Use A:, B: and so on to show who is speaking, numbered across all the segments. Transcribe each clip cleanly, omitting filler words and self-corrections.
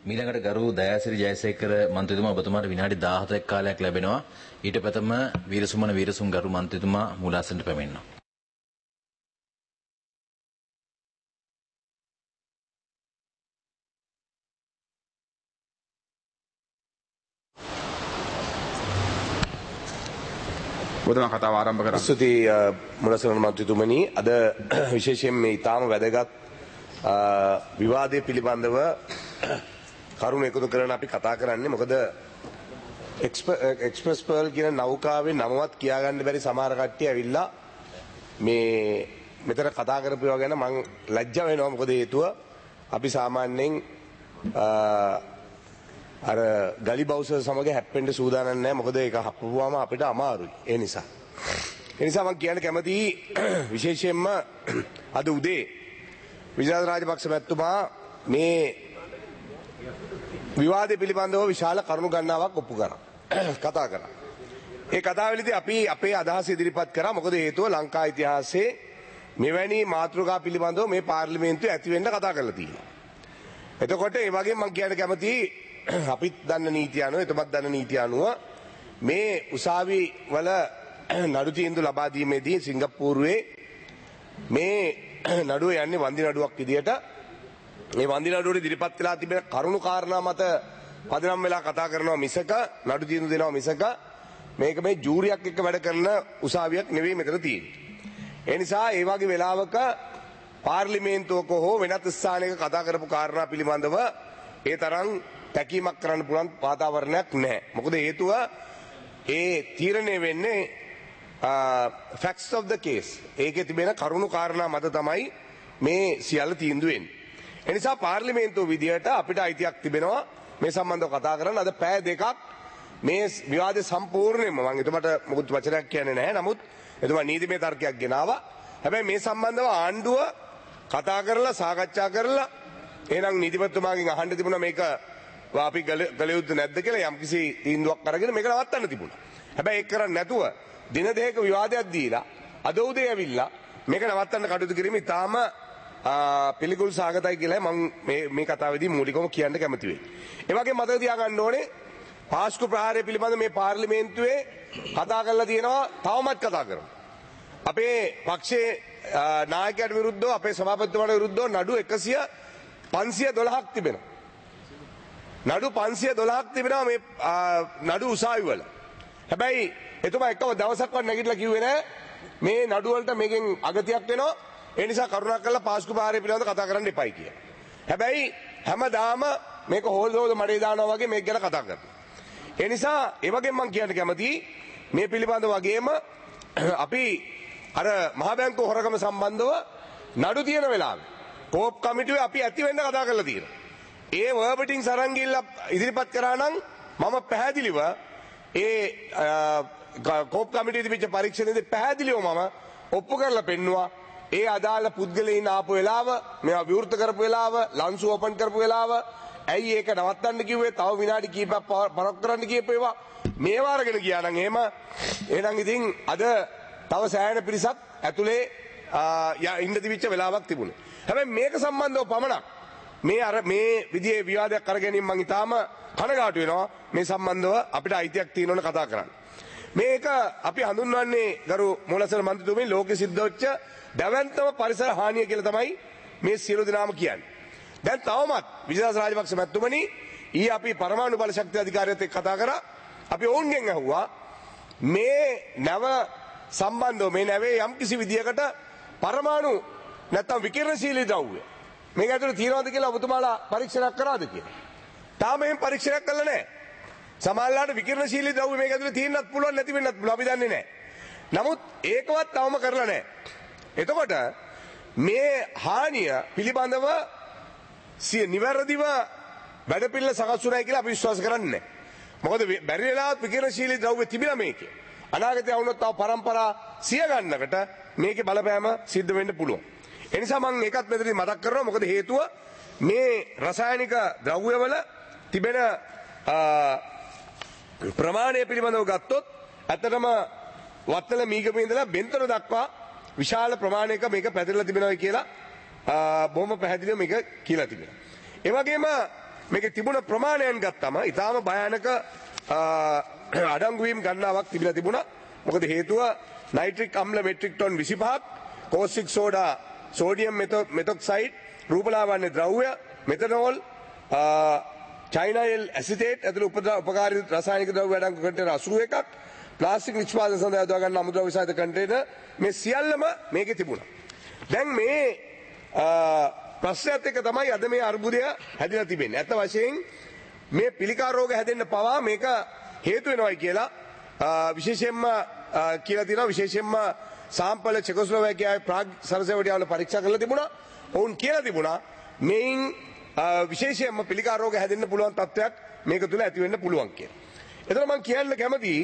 A: මීළඟට ගරු දයාසිරි ජයසේකර මන්ත්‍රීතුමා ඔබතුමාට විනාඩි 17ක කාලයක් ලැබෙනවා. ඊට ප්‍රථම වීරසුමන වීරසුන් ගරු මන්ත්‍රීතුමා මූලාසනට පැමිණෙනවා.
B: ඔබතුමා කතාව ආරම්භ කරන්න.
C: ස්තුති මුලසන මන්ත්‍රීතුමනි. අද විශේෂයෙන් මේ ඊටාම වැදගත් විවාදයේ පිළිබඳව කරුණු එකතු කරන අපි කතා කරන්නේ. මොකද එක්ස්ප්‍රස් පර්ල් කියන නෞකාවේ නමවත් කියාගන්න බැරි සමහර කට්ටිය ඇවිල්ලා මේ මෙතන කතා කරපුවා ගැන මං ලැජ්ජ වෙනවා. මොකද හේතුව අපි සාමාන්‍යයෙන් අර ගලි බවුසර් සමග හැප්පෙන්න සූදානම් නැහැ. මොකද ඒක හප්පුවාම අපිට අමාරුයි. ඒ නිසා මම කියන්න කැමතියි විශේෂයෙන්ම අද උදේ විජේන්ද්‍ර රාජපක්ෂ මැතිතුමා මේ විවාදය පිළිබඳව විශාල කරුණු ගණනාවක් ඔප්පු කරා. කතා කරා. ඒ කතාවේදී අපි අපේ අදහස ඉදිරිපත් කරා. මොකද හේතුව ලංකා ඉතිහාසයේ මෙවැනි මාතෘකා පිළිබඳව මේ පාර්ලිමේන්තුවේ ඇති වෙන්න කතා කරලා තියෙනවා. එතකොට ඒ වගේම මම කියන්න කැමතියි අපිත් දන්න නීතිය අනුව එතුමත් දන්න නීතිය අනුව මේ උසාවි වල නඩු තීන්දුව ලබා දීමේදී සිංගප්පූරුවේ මේ නඩුව යන්නේ වන්දි නඩුවක් විදියට. මේ වන්දි නඩුවේ ඉදිරිපත් වෙලා තිබෙන කරුණු කාරණා මත පදනම් වෙලා කතා කරනවා මිසක නඩු තීන්දුව දෙනවා මිසක මේක මේ ජූරියක් එක්ක වැඩ කරන උසාවියක් නෙවෙයි මෙතන තියෙන්නේ. ඒ නිසා ඒ වගේ වෙලාවක පාර්ලිමේන්තුවක හෝ වෙනත් ස්ථානයක කතා කරපු කාරණා පිළිබඳව ඒ තරම් තැකීමක් කරන්න පුළුවන් වාතාවරණයක් නැහැ. මොකද හේතුව ඒ තීරණය වෙන්නේ facts of the case. ඒකේ තිබෙන කරුණු කාරණා මත තමයි මේ සියල්ල තීන්දුව වෙන්නේ. ඒ නිසා පාර්ලිමේන්තුව විදියට අපිට අයිතියක් තිබෙනවා මේ සම්බන්ධව කතා කරන්න. අද පැය දෙකක් මේ විවාදය සම්පූර්ණයෙන්ම මම එතුමාට මොකුත් වචනයක් කියන්නේ නැහැ. නමුත් එතුමා නීතිමය තර්කයක් ගෙනාවා. හැබැයි මේ සම්බන්ධව ආණ්ඩුව කතා කරලා සාකච්ඡා කරලා එහෙනම් නීතිපතිතුමාගෙන් අහන්න තිබුණා මේක අපි කළ යුතු නැද්ද කියලා යම්කිසි තීන්දුවක් අරගෙන මේක නවත්තන්න තිබුණා. හැබැයි ඒක කරන්නේ නැතුව දින දෙකක විවාදයක් දීලා අද උදේ ඇවිල්ලා මේක නවත්තන්න කටයුතු කිරීම ඉතාම පිළිකුල් සාගතයි කියලා මම මේ කතාවේදී මූලිකවම කියන්න කැමති වෙයි. ඒ වගේම මතක තියාගන්න ඕනේ පාස්කු ප්‍රහාරය පිළිබඳ මේ පාර්ලිමේන්තුවේ කතා කරලා තියෙනවා තවමත් කතා කරනවා. අපේ පක්ෂයේ නායකයාට විරුද්ධව අපේ සභාපතිතුමාට විරුද්ධව නඩු 512ක් තිබෙනවා. නඩු 512ක් තිබෙනවා මේ නඩු උසාවි වල. හැබැයි එතුමා එකම දවසක්වත් නැගිටලා කිව්වේ නෑ මේ නඩු වලට මේකෙන් අගතියක් වෙනවා. ඒ නිසා කරුණාකරලා පාස්කු ප්‍රහාරය පිළිබඳව කතා කරන්න එපයි කියලා. හැබැයි හැමදාම මේක හොල්දෝද මඩේ දානවා වගේ මේක ගැන කතා කරනවා. ඒ නිසා ඒ වගේම මම කියන්න කැමතියි මේ පිළිබඳව වගේම අපි අර මහ බැංකුව හොරකම සම්බන්ධව නඩු තියෙන වෙලාවේ කෝප් කමිටුවේ අපි ඇති වෙන්න කතා කරලා තියෙනවා. ඒ වර්බටින් සරන් ගිහිල්ලා ඉදිරිපත් කරා නම් මම පැහැදිලිව ඒ කෝප් කමිටුවේ තිබිච්ච පරීක්ෂණයේදී පැහැදිලිව මම ඔප්පු කරලා පෙන්නුවා ඒ අදාළ පුද්ගලයන් ආපු වෙලාව මේවා විවෘත කරපු වෙලාව ලන්සු ඕපන් කරපු වෙලාව ඇයි ඒක නවත්තන්න කිව්වේ තව විනාඩි කිහිපයක් පරක් කරන්න කියපු ඒවා මේවා අරගෙන ගියා නම් එහෙනම් ඉතින් අද තව සෑහෙන පිරිසක් ඇතුලේ ඉන්න තිබිච්ච වෙලාවක් තිබුණේ. හැබැයි මේක සම්බන්ධව පමණක් මේ විදිහේ විවාදයක් අරගෙන මම ඊටාම කනගාටු වෙනවා මේ සම්බන්ධව අපිට අයිතියක් තියෙනවනේ කතා කරන්න. මේක අපි හඳුන්වන්නේ ගරු මූලසන මන්ත්‍රීතුමනි ලෝකෙ සිද්ධ වෙච්ච දැවැන්තම පරිසර හානිය කියලා තමයි මේ සියලු දෙනාම කියන්නේ. දැන් තවමත් විජේන්ද්‍ර රාජපක්ෂ මැතිතුමනි ඊ අපි පරමාණු බල ශක්ති අධිකාරියත් එක්ක කතා කරා. අපි ඔවුන්ගෙන් අහුවා මේ නැව සම්බන්ධව මේ නැවේ යම්කිසි විදියකට පරමාණු නැත්තම් විකිරණශීලී ද්‍රව්‍ය මේක ඇතුළේ තියනවද කියලා ඔබතුමාලා පරීක්ෂණයක් කරාද කියලා. තාම එහෙම පරීක්ෂණයක් කළා නැහැ. සමහරවිට විකිරණශීලී ද්‍රව්‍ය මේක ඇතුළේ තියෙන්නත් පුළුවන් නැති වෙන්නත් පුළුවන් අපි දන්නේ නැහැ. නමුත් ඒකවත් තවම කරලා නැහැ. එතකොට මේ හානිය පිළිබඳව නිවැරදිව වැඩපිළිවෙල සකස් වුණායි කියලා අපි විශ්වාස කරන්නේ නැහැ. මොකද බැරි වෙලාවත් විකිරණශීලී ද්‍රව්‍ය තිබිලා මේකේ. අනාගතයේ වුණොත් තව පරම්පරා 100 ගන්නකට මේකේ බලපෑම සිද්ධ වෙන්න පුළුවන්. ඒ නිසා මම ඒකත් මෙතනදී මතක් කරනවා. මොකද හේතුව මේ රසායනික ද්‍රව්‍යවල තිබෙන ප්‍රමාණය පිළිබඳව ගත්තොත් ඇත්තටම වත්තල මීගමේ ඉඳලා බෙන්තන දක්වා විශාල ප්‍රමාණයක මේක පැතිරලා තිබෙනවා කියලා බොහොම පැහැදිලිව මේක කියලා තිබෙනවා. ඒ වගේම මේකේ තිබුණ ප්‍රමාණයන් ගත්තම ඊටාම භයානක අඩංගුවීම් ගණනාවක් තිබිලා තිබුණා. මොකද හේතුව නයිට්‍රික් අම්ල මෙට්‍රික් ටොන් 25ක් කෝස්ටික් සෝඩා සෝඩියම් මෙතොක්සයිඩ් රූපලාවන්‍ය ද්‍රව්‍ය මෙතනෝල් චයිනයිල් ඇසිටේට් ඇතුළු උපකාරී රසායනික ද්‍රව්‍ය අඩංගු කන්ටේනර් 81ක් ප්ලාස්ටික් නිෂ්පාදන සඳහා යොදා ගන්න අමුද්‍රව්‍ය සහිත කන්ටේනර් මේ සියල්ලම මේකේ තිබුණා. දැන් මේ ප්‍රශ්නයත් එක්ක තමයි අද මේ අර්බුදය හැදිලා තිබෙන්නේ. ඇත්ත වශයෙන් මේ පිළිකා රෝග හැදෙන්න පවා මේක හේතු වෙනවයි කියලා විශේෂයෙන්ම කියලා තියෙනවා. විශේෂයෙන්ම සාම්පල චෙකෝස්ලෝවාකියාවේ ප්‍රාග් සරසෙවඩියාවල පරීක්ෂා කරලා තිබුණා. ඔවුන් කියලා තිබුණා මේන් විශේෂයෙන්ම පිළිකා රෝග හැදෙන්න පුළුවන් තත්ත්වයක් මේක තුල ඇති වෙන්න පුළුවන් කියලා. එතන මම කියන්න කැමතියි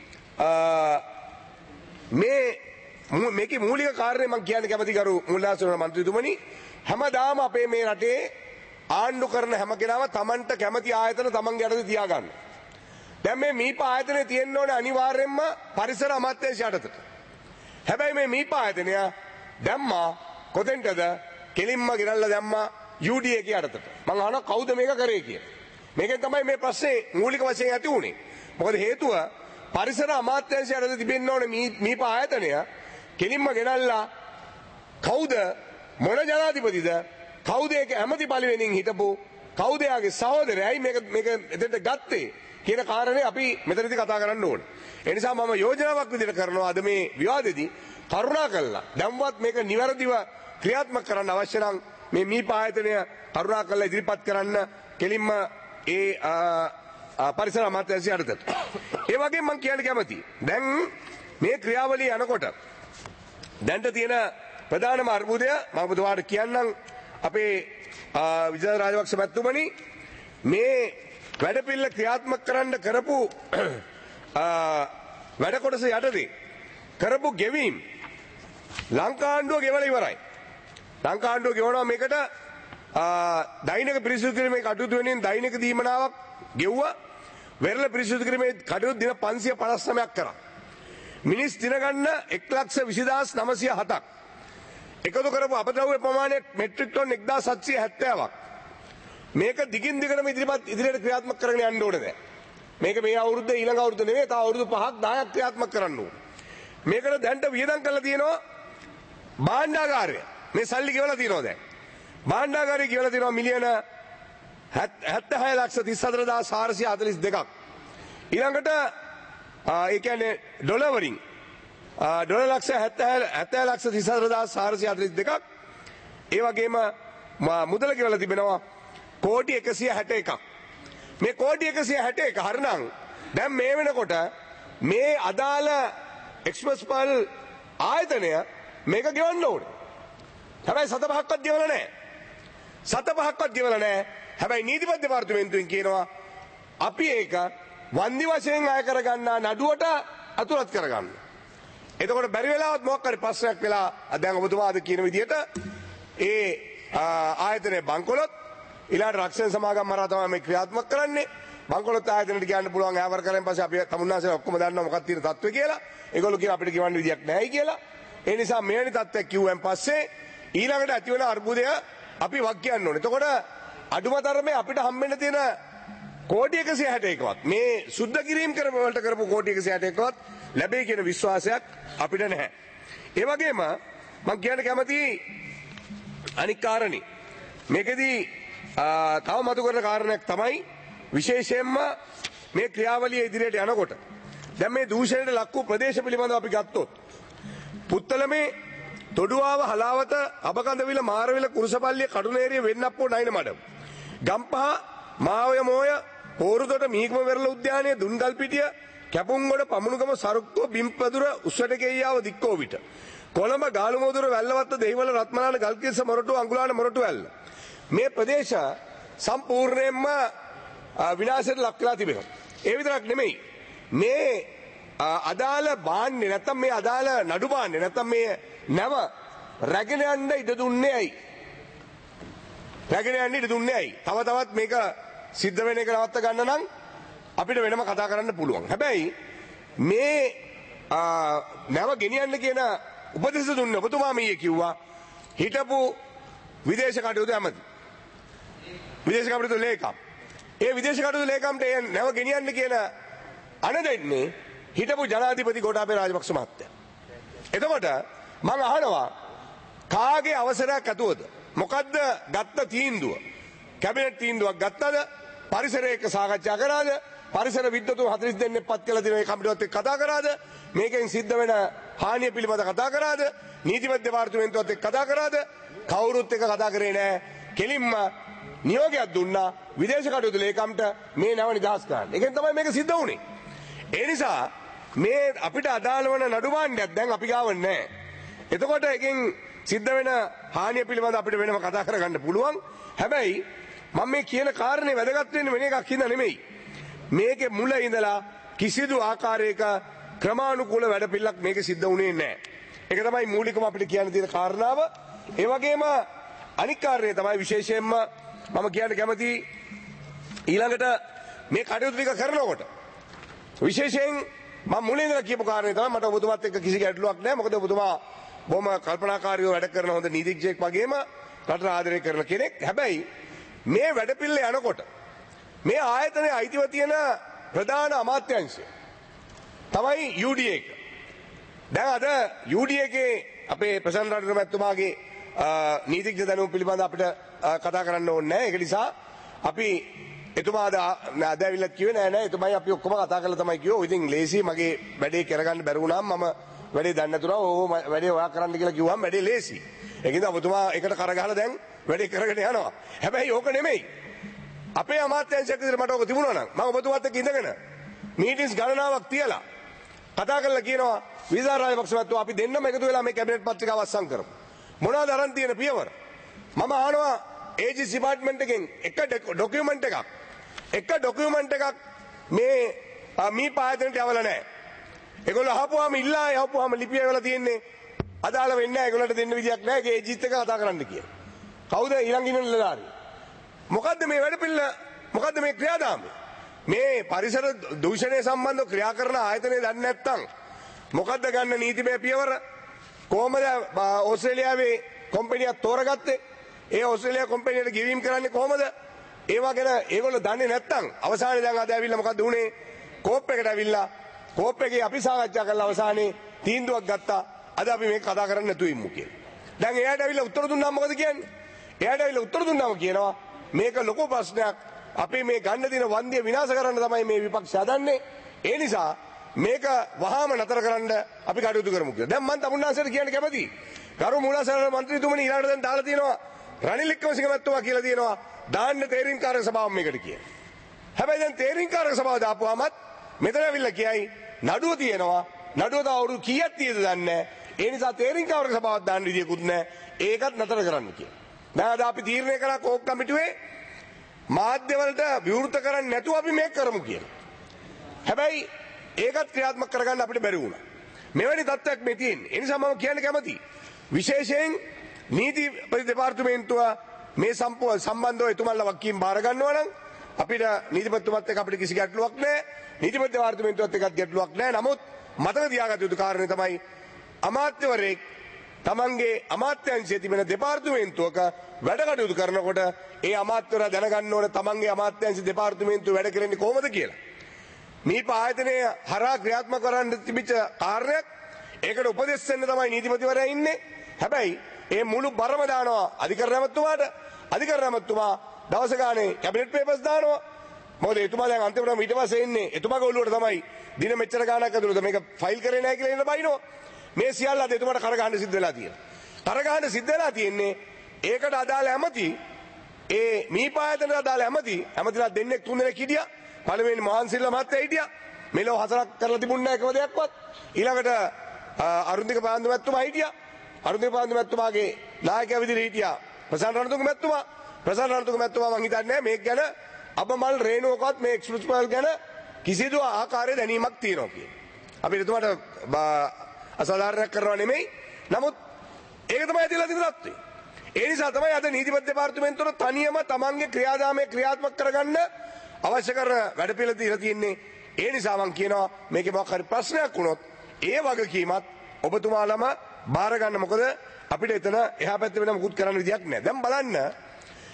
C: මේකේ මූලික කාරණේ මම කියන්න කැමති කරු මුල්ලාසන මන්ත්‍රීතුමනි හැමදාම අපේ මේ රටේ ආණ්ඩු කරන හැම කෙනාම Tamanට කැමති ආයතන Tamanගේ යටතේ තියාගන්න. දැන් මේ මීප ආයතනේ තියෙන්න ඕනේ අනිවාර්යයෙන්ම පරිසර අමාත්‍යාංශ යටතට. හැබැයි මේ මීප ආයතනය දැම්මා කොතෙන්ටද? කෙලින්ම ගෙනල්ලා දැම්මා UDA එක යටතට. මම අහනවා කවුද මේක කරේ කියලා. මේකෙන් තමයි මේ ප්‍රශ්නේ මූලික වශයෙන් ඇති වුනේ. මොකද හේතුව පරිසර අමාත්‍යාංශ යටතේ තිබෙන්න ඕනේ මීප ආයතනය කෙලින්ම ගෙනල්ලා කවුද මොන ජනාධිපතිද කවුද ඒක ඇමති බලවෙනින් හිටපු කවුද යාගේ සහෝදරයයි මේක එතෙන්ට ගත්තේ කියන කාරණේ අපි මෙතනදී කතා කරන්න ඕනේ. ඒ නිසා මම යෝජනාවක් විදිහට කරනවා අද මේ විවාදෙදී කරුණාකරලා දැන්වත් මේක නිවැරදිව ක්‍රියාත්මක කරන්න අවශ්‍ය නම් මේ මීප ආයතනය කරුණාකරලා ඉදිරිපත් කරන්න කෙලින්ම ඒ පරිසර අමාත්‍යාංශය යටතට. ඒ වගේම මම කියන්න කැමතියි. දැන් මේ ක්‍රියාවලිය යනකොට දැන්ට තියෙන ප්‍රධානම අර්බුදය මම ඔබතුමාට කියන්නම් අපේ විජය රාජපක්ෂ මැතිතුමනි මේ වැඩපිළිවෙල ක්‍රියාත්මක කරන්න කරපු වැඩ කොටස යටතේ කරපු ගෙවීම් ලංකා ආණ්ඩුව ගෙවලා ඉවරයි. ලංකා ආණ්ඩුව ගෙවනවා මේකට දෛනික පිරිසිදු කිරීමේ කටයුතු වෙනින් දෛනික දීමනාවක් ගෙව්වා. වෙරළ පිරිසිදු කිරීමේ කටයුතු දින 559ක් කරා. මිනිස් දින ගන්න 1,20,907ක්. එකතු කරපු අපද්‍රව්‍ය ප්‍රමාණය මෙට්‍රික් ටොන් 1770ක්. මේක දිගින් දිගටම ඉදිරියට ක්‍රියාත්මක කරගෙන යන්න ඕනේ දැන්. මේක මේ අවුරුද්ද ඊළඟ අවුරුද්ද නෙවෙයි තව අවුරුදු 5ක් 10ක් ක්‍රියාත්මක කරන්න ඕනේ. මේකට දැන්ට වියදම් කරලා තියෙනවා භාණ්ඩාගාරය. මේ සල්ලි ගෙවලා තියෙනවා දැන්. භාණ්ඩාගාරය ගෙවලා තියෙනවා මිලියන 76,34,442ක්. ඊළඟට ඒ කියන්නේ ඩොලර් වලින් ඩොලර් ලක්ෂ 70,34,442ක්. ඒ වගේම මුදල ගෙවලා තිබෙනවා කෝටි 161ක්. මේ කෝටි 161 හරිනම් දැන් මේ වෙනකොට මේ අදාළ එක්ස්පර්ට්ස්පල් ආයතනය මේක ගෙවන්න ඕනේ. හැබැයි 7-5ක්වත් ගෙවලා නැහැ. 7-5ක්වත් ගෙවලා නැහැ. හැබැයි නීතිපති දෙපාර්තමේන්තුවෙන් කියනවා අපි ඒක වන්දි වශයෙන් අය කරගන්නා නඩුවට අතුලත් කරගන්න. එතකොට බැරි වෙලාවත් මොකක් හරි ප්‍රශ්නයක් වෙලා දැන් ඔබතුමා අද කියන විදිහට ඒ ආයතනයේ බංකොලොත් ඊළඟ රක්ෂණ සමාගම් මරා තමයි මේ ක්‍රියාත්මක කරන්නේ. බංකොලොත් ආයතනයට කියන්න පුළුවන් ඈවර කරෙන් පස්සේ අපි තමුන්නාසේ ඔක්කොම දන්නවා මොකක්ද තියෙන තත්ත්වය කියලා. ඒගොල්ලෝ කියන අපිට කියවන්න විදියක් නැහැයි කියලා. ඒ නිසා මෙවැනි තත්ත්වයක් කිව්වන් පස්සේ ඊළඟට ඇති වෙන අර්බුදය අපි වක් කියන්න ඕනේ. එතකොට අඩුම තරමේ අපිට හම්බෙන්න තියෙන කෝටි 161වත් මේ සුද්ධ කිරීම වලට කරපු කෝටි 161වත් ලැබෙයි කියන විශ්වාසයක් අපිට නැහැ. ඒ වගේම මම කියන්න කැමතියි අනික් කාරණේ. මේකෙදී තව මතු කරන කාරණයක් තමයි විශේෂයෙන්ම මේ ක්‍රියාවලිය ඉදිරියට යනකොට දැන් මේ දූෂණයට ලක් වූ ප්‍රදේශ පිළිබඳව අපි ගත්තොත් පුත්තලමේ තොඩුවාව හලාවත අබකඳවිල මාරවිල කුරුසපල්ලිය කඩුනේරිය වෙන්නප්පෝ නයින මඩම් ගම්පහ මාවය මෝය පෝරුතොට මීගම වෙරළ උද්‍යානය දුන්ගල්පිටිය කැපුම්ගොඩ පමුණුගම සරුක්කෝ බිම්පදුර උස්සට ගෙයියාව දික්කෝ විට කොළඹ ගාලුමෝදුර වැල්ලවත්ත දෙහිවල රත්මලාන ගල්කිස්ස මොරටු අඟුලාන මොරටු වැල්ල මේ ප්‍රදේශ සම්පූර්ණයෙන්ම විනාශයට ලක් වෙලා තිබෙනවා. ඒ විතරක් නෙමෙයි මේ අදාළ බාන්නේ නැත්තම් මේ අදාළ නඩු බාන්නේ නැත්තම් මේ නැව රැගෙන යන්න ඉඩ දුන්නේ ඇයි? රැගෙන යන්න ඉඩ දුන්නේ ඇයි? තව තවත් මේක සිද්ධ වෙන එක නවත්ත ගන්න නම් අපිට වෙනම කතා කරන්න පුළුවන්. හැබැයි මේ නැව ගෙනියන්න කියන උපදෙස් දුන්නේ ඔබතුමා මේ කිව්වා හිටපු විදේශ කටයුතු ඇමති. විදේශ කටයුතු ලේකම්. ඒ විදේශ කටයුතු ලේකම්ට ඒ නැව ගෙනියන්න කියන අන දෙන්නේ හිටපු ජනාධිපති ගෝඨාභය රාජපක්ෂ මහත්තයා. එතකොට මම අහනවා කාගේ අවසරයක් ඇතුවද? මොකද්ද ගත්ත තීන්දුව? කැබිනට් තීන්දුවක් ගත්තද? පරිසරය එක්ක සාකච්ඡා කරාද? පරිසර විද්වතුන් 40 දෙනෙක් පත් කළා දින මේ කමිටුවත් එක්ක කතා කරාද? මේකෙන් සිද්ධ වෙන හානිය පිළිබඳ කතා කරාද? නීතිපති දෙපාර්තමේන්තුවත් එක්ක කතා කරාද? කවුරුත් එක්ක කතා කරේ නැහැ. කෙලින්ම නියෝගයක් දුන්නා විදේශ කටයුතු ලේකම්ට මේ නැව නිදහස් කරන්න. ඒකෙන් තමයි මේක සිද්ධ වුනේ. ඒ නිසා මේ අපිට අදාළ වන නඩු භාණ්ඩයක් දැන් අපි ගාව නැහැ. එතකොට එකෙන් සිද්ධ වෙන හානිය පිළිබඳ අපිට වෙනම කතා කරගන්න පුළුවන්. හැබැයි මම මේ කියන කාරණේ වැදගත් වෙන්නේ වෙන එකක් හින්දා නෙමෙයි. මේකේ මුල ඉඳලා කිසිදු ආකාරයක ක්‍රමානුකූල වැඩපිළිවෙලක් මේක සිද්ධ වුණේ නැහැ. ඒක තමයි මූලිකම අපිට කියන්න තියෙන කාරණාව. ඒ වගේම අනික් කාරණේ තමයි විශේෂයෙන්ම මම කියන්න කැමති ඊළඟට මේ කටයුතු ටික කරනකොට විශේෂයෙන් මම මුලින් ඉඳලා කියපු කාරණේ තමයි මට ඔබතුමාත් එක්ක කිසි ගැටලුවක් නැහැ. මොකද ඔබතුමා බොහොම කල්පනාකාරීව වැඩ කරන හොඳ නීතිඥයෙක් වගේම රටට ආදරය කරන කෙනෙක්. හැබැයි මේ වැඩපිළිවෙල යනකොට මේ ආයතනයේ අයිතිව තියෙන ප්‍රධාන අමාත්‍යාංශය තමයි UDA එක. දැන් අද UDA එකේ අපේ ප්‍රසන්න රණතුමාගේ නීතිඥ දැනුම පිළිබඳ අපිට කතා කරන්න ඕනේ නැහැ. ඒක නිසා අපි එතුමා අද ඇවිල්ලා කිව්වේ නෑ එතුමයි අපි ඔක්කොම කතා කරලා තමයි කිව්වේ. ඉතින් ලේසි මගේ වැඩේ කරගන්න බැරි වුණාම මම වැඩේ දන්නේ නැතුණා. ඕ වැඩේ ඔයා කරන්න කියලා කිව්වම වැඩේ ලේසි. ඒකින්ද ඔබතුමා ඒකට කරගහලා දැන් වැඩේ කරගෙන යනවා. හැබැයි ඕක නෙමෙයි. අපේ අමාත්‍යාංශයක් විදිහට මට ඕක තිබුණා නම් මම ඔබතුමාත් එක්ක ඉඳගෙන මීටින්ස් ගණනාවක් තියලා කතා කරලා කියනවා විසා රාජපක්ෂ මහත්මයා අපි දෙන්නම එකතු වෙලා මේ කැබිනට් පත්‍රිකාව අත්සන් කරමු. මොනවද අරන් තියෙන පියවර? මම අහනවා AG ඩිපාර්ට්මන්ට් එකෙන් එක ඩොකියුමන්ට් එකක් මේ මී පායතනට යවලා නැහැ. ඒගොල්ලෝ අහපුවාම ඉල්ලා යවපුවාම ලිපිය වල තියෙන්නේ අදාළ වෙන්නේ නැහැ. ඒගොල්ලන්ට දෙන්න විදියක් නැහැ. ඒක AGත් එක කතා කරන්න කියලා. කවුද ඊළඟ ඉන්න නිලධාරිය? මොකද්ද මේ වැඩපිළිවෙල? මොකද්ද මේ ක්‍රියාදාමය? මේ පරිසර දූෂණය සම්බන්ධව ක්‍රියා කරන ආයතනය දන්නේ නැත්නම් මොකද්ද ගන්න නීතිමය පියවර? කොහොමද ඕස්ට්‍රේලියාවේ කොම්පැනියක් තෝරගත්තේ? ඒ ඕස්ට්‍රේලියා කොම්පැනියට ගෙවීම් කරන්නේ කොහොමද? ඒවා ගැන ඒගොල්ලෝ දන්නේ නැත්නම් අවසානයේ දැන් අද ඇවිල්ලා මොකද්ද උනේ? කෝප් එකට ඇවිල්ලා කෝප් එකේ අපි සාකච්ඡා කරලා අවසානයේ තීන්දුවක් ගත්තා. අද අපි මේක කතා කරන්න නැතුව ඉමු කියලා. දැන් එයාට ඇවිල්ලා උත්තර දුන්නාම මොකද කියන්නේ? එයාට ඇවිල්ලා උත්තර දුන්නාම කියනවා මේක ලොකු ප්‍රශ්නයක්. අපි මේ ගන්න දින වන්දිය විනාශ කරන්න තමයි මේ විපක්ෂ හදන්නේ. ඒ නිසා මේක වහාම නතර කරන්න අපි කටයුතු කරමු කියලා. දැන් මම තමුන්නාන්සේට කියන්න කැමතියි. ගරු මූලාසන මන්ත්‍රීතුමනි ඊළඟට දැන් දාලා තියෙනවා රනිල් වික්‍රමසිංහ මහත්මයා කියලා තියෙනවා දාන්න තේරීම්කාරක සභාව මේකට කියලා. හැබැයි දැන් තේරීම්කාරක සභාව දාපුවාමත් මෙතන ඇවිල්ලා කියයි නඩුව තියෙනවා. නඩුව තව අවුරුදු කීයක් තියෙද දන්නේ නැහැ. ඒ නිසා තේරීම්කාරක සභාවක් දාන්න විදියකුත් නැහැ. ඒකත් නතර කරන්න කියලා. දැන් අද අපි තීරණය කරා කෝක් කමිටුවේ මාධ්‍ය වලට විවෘත කරන්නේ නැතුව අපි මේක කරමු කියලා. හැබැයි ඒකත් ක්‍රියාත්මක කරගන්න අපිට බැරි වුණා. මෙවැනි තත්ත්වයක් මේ තියෙන්නේ. ඒ නිසා මම කියන්න කැමතියි. විශේෂයෙන් නීති දෙපාර්තමේන්තුව මේ සම්බන්ධව එතුමන්ලා වක්කීම් බාර ගන්නවා නම් අපිට නීතිපතිතුමත් එක්ක අපිට කිසි ගැටලුවක් නැහැ. නීතිපති දෙපාර්තමේන්තුවත් එක්කත් ගැටලුවක් නැහැ. නමුත් මතක තියාගත යුතු කාරණේ තමයි අමාත්‍යවරයෙක් තමන්ගේ අමාත්‍යාංශයේ තිබෙන දෙපාර්තමේන්තුවක වැඩ කටයුතු කරනකොට ඒ අමාත්‍යවරයා දැනගන්න ඕන තමන්ගේ අමාත්‍යාංශ දෙපාර්තමේන්තුව වැඩ කරන්නේ කොහොමද කියලා. මේ ආයතනය හරහා ක්‍රියාත්මක කරන්න තිබිච්ච කාර්යයක් ඒකට උපදෙස් දෙන්න තමයි නීතිපතිවරයා ඉන්නේ. හැබැයි ඒ මුළු බරම දානවා අධිකරණ ඇමතුමාට. අධිකරණ ඇමතුමා දවස ගානේ කැබිනට් පේපර්ස් දානවා. මොකද එතුමා දැන් අන්තිමට ඊට පස්සේ එන්නේ එතුමාගේ ඔළුවට තමයි දින මෙච්චර ගාණක් ඇතුළත මේක ෆයිල් කරේ නැහැ කියලා එන්න බයිනවා. මේ සියල්ල අද එතුමාට කරගන්න සිද්ධ වෙලා තියෙනවා. කරගන්න සිද්ධ වෙලා තියෙන්නේ ඒකට අදාළ ඇමති ඒ මීපායතනට අදාළ ඇමතිලා දෙන්නෙක් තුන් දෙනෙක් හිටියා. පළවෙනි මහන්සිල්ල මහත්තයා හිටියා. මෙලෝ හතරක් කරලා තිබුණේ නැහැ එකම දෙයක්වත්. ඊළඟට අරුන්දික පාන්දු මැතිතුමා හිටියා. අරුන්දික පාන්දු මැතිතුමාගේ නායකයා විදිහට හිටියා ප්‍රසන්න රණතුංග මැතිතුමා. ප්‍රසන්න රණතුංග මැතිතුමා මං හිතන්නේ මේක ගැන අබමල් රේණුවකවත් මේ එක්ස්ප්‍රෙස්පල් ගැන කිසිදු ආකාරයේ දැනීමක් තියෙනවා කියලා. අපි එතුමාට අසාධාරණයක් කරනවා නෙමෙයි. නමුත් ඒක තමයි ඇදලා තියෙන තත්ත්වය. ඒ නිසා තමයි අද නීතිපති දෙපාර්තමේන්තුවට තනියම තමන්ගේ ක්‍රියාදාමය ක්‍රියාත්මක කරගන්න අවශ්‍ය කරන වැඩපිළිවෙල දීලා තියෙන්නේ. ඒ නිසා මම කියනවා මේකේ මොකක් හරි ප්‍රශ්නයක් වුණොත් ඒ වගකීමත් ඔබතුමාලම බාර ගන්න. මොකද අපිට එතන එහා පැත්තේ වෙන මුකුත් කරන්න විදියක් නැහැ. දැන් බලන්න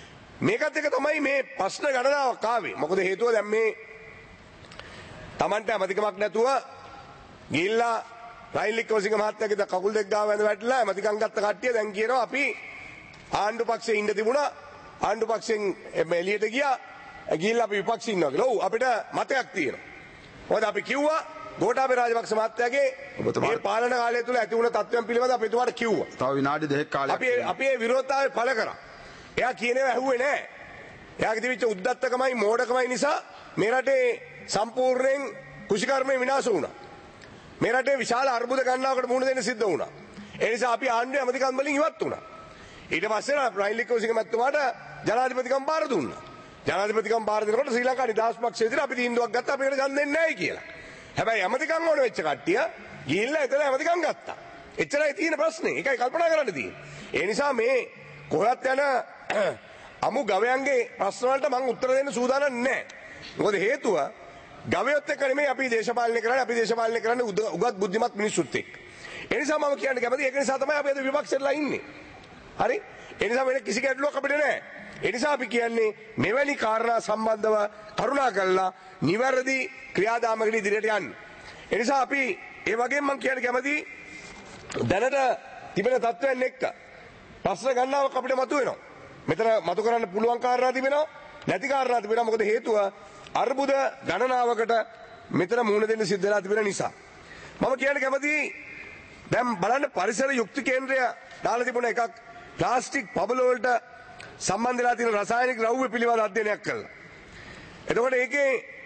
C: මේකත් එක තමයි මේ ප්‍රශ්න ගණනාවක් ආවේ. මොකද හේතුව දැන් මේ Tamanට ඇමතිකමක් නැතුව ගිහිල්ලා රයිල් වික්‍රමසිංහ මහත්තයාගේ කකුල් දෙක ගාව වැඳ වැටලා ඇමතිකම් ගත්ත කට්ටිය දැන් කියනවා අපි ආණ්ඩු පක්ෂයේ ඉන්න තිබුණා ආණ්ඩු පක්ෂයෙන් එළියට ගිහිල්ලා අපි විපක්ෂේ ඉන්නවා කියලා. ඔව් අපිට මතයක් තියෙනවා. මොකද අපි කිව්වා ගෝඨාභය රාජපක්ෂ මහත්තයාගේ මේ පාලන කාලය තුල ඇති වුණ තත්ත්වයන් පිළිබඳව අපි එතුමාට කිව්වා.
B: තව විනාඩි 2ක කාලයක්
C: අපි ඒ විරෝධතාවය පළ කරා. එයා කියනේව ඇහුවේ නැහැ. එයාගේ තිබිච්ච උද්දත්තකමයි මෝඩකමයි නිසා මේ රටේ සම්පූර්ණයෙන් කෘෂිකර්මය විනාශ වුණා. මේ රටේ විශාල අර්බුද ගණනාවකට මුහුණ දෙන්න සිද්ධ වුණා. ඒ නිසා අපි ආණ්ඩුවේ ඇමතිකම් වලින් ඉවත් වුණා. ඊට පස්සේ රනිල් වික්‍රමසිංහ මහත්මයාට ජනාධිපතිකම් බාර දුන්නා. ජනාධිපතිකම් බාර දෙනකොට ශ්‍රී ලංකා නිදහස් පක්ෂය විතර අපි තීන්දුවක් ගත්තා අපිට ඡන්ද දෙන්නේ නැහැ කියලා. හැබැයි ඇමතිකම් ඕන වෙච්ච කට්ටිය ගිහිල්ලා එතන ඇමතිකම් ගත්තා. එච්චරයි තියෙන ප්‍රශ්නේ. ඒකයි කල්පනා කරන්න තියෙන්නේ. ඒ නිසා මේ කොහෙවත් යන අමු ගවයන්ගේ ප්‍රශ්න වලට මම උත්තර දෙන්න සූදානම් නැහැ. මොකද හේතුව ගවයොත් එක්ක නෙමෙයි අපි දේශපාලනය කරන්නේ. අපි දේශපාලනය කරන්නේ උගත් බුද්ධිමත් මිනිස්සුත් එක්ක. ඒ නිසා මම කියන්නේ කැමති ඒක නිසා තමයි අපි අද විපක්ෂෙලා ඉන්නේ. හරි? ඒ නිසා වෙන කිසි ගැටලුවක් අපිට නැහැ. ඒ නිසා අපි කියන්නේ මෙවැනි කාරණා සම්බන්ධව කරුණාකරලා නිවැරදි ක්‍රියාදාමයකට ඉදිරියට යන්න. ඒ නිසා අපි ඒ වගේම මම කියන්න කැමති දැනට තිබෙන තත්ත්වයන් එක්ක ප්‍රශ්න ගණනාවක් අපිට මතුවෙනවා. මෙතන මතු කරන්න පුළුවන් කාරණා තිබෙනවා, නැති කාරණා තිබෙනවා. මොකද හේතුව අර්බුද ගණනාවකට මෙතන මුහුණ දෙන්න සිද්ධ වෙලා තිබෙන නිසා. මම කියන්න කැමති දැන් බලන්න පරිසර යුක්ති කේන්ද්‍රය දාලා තිබුණ එකක් ප්ලාස්ටික් බබල් වලට සම්බන්ධ වෙලා තියෙන රසායනික ද්‍රව්‍ය පිළිබඳ අධ්‍යයනයක් කළා. එතකොට ඒකේ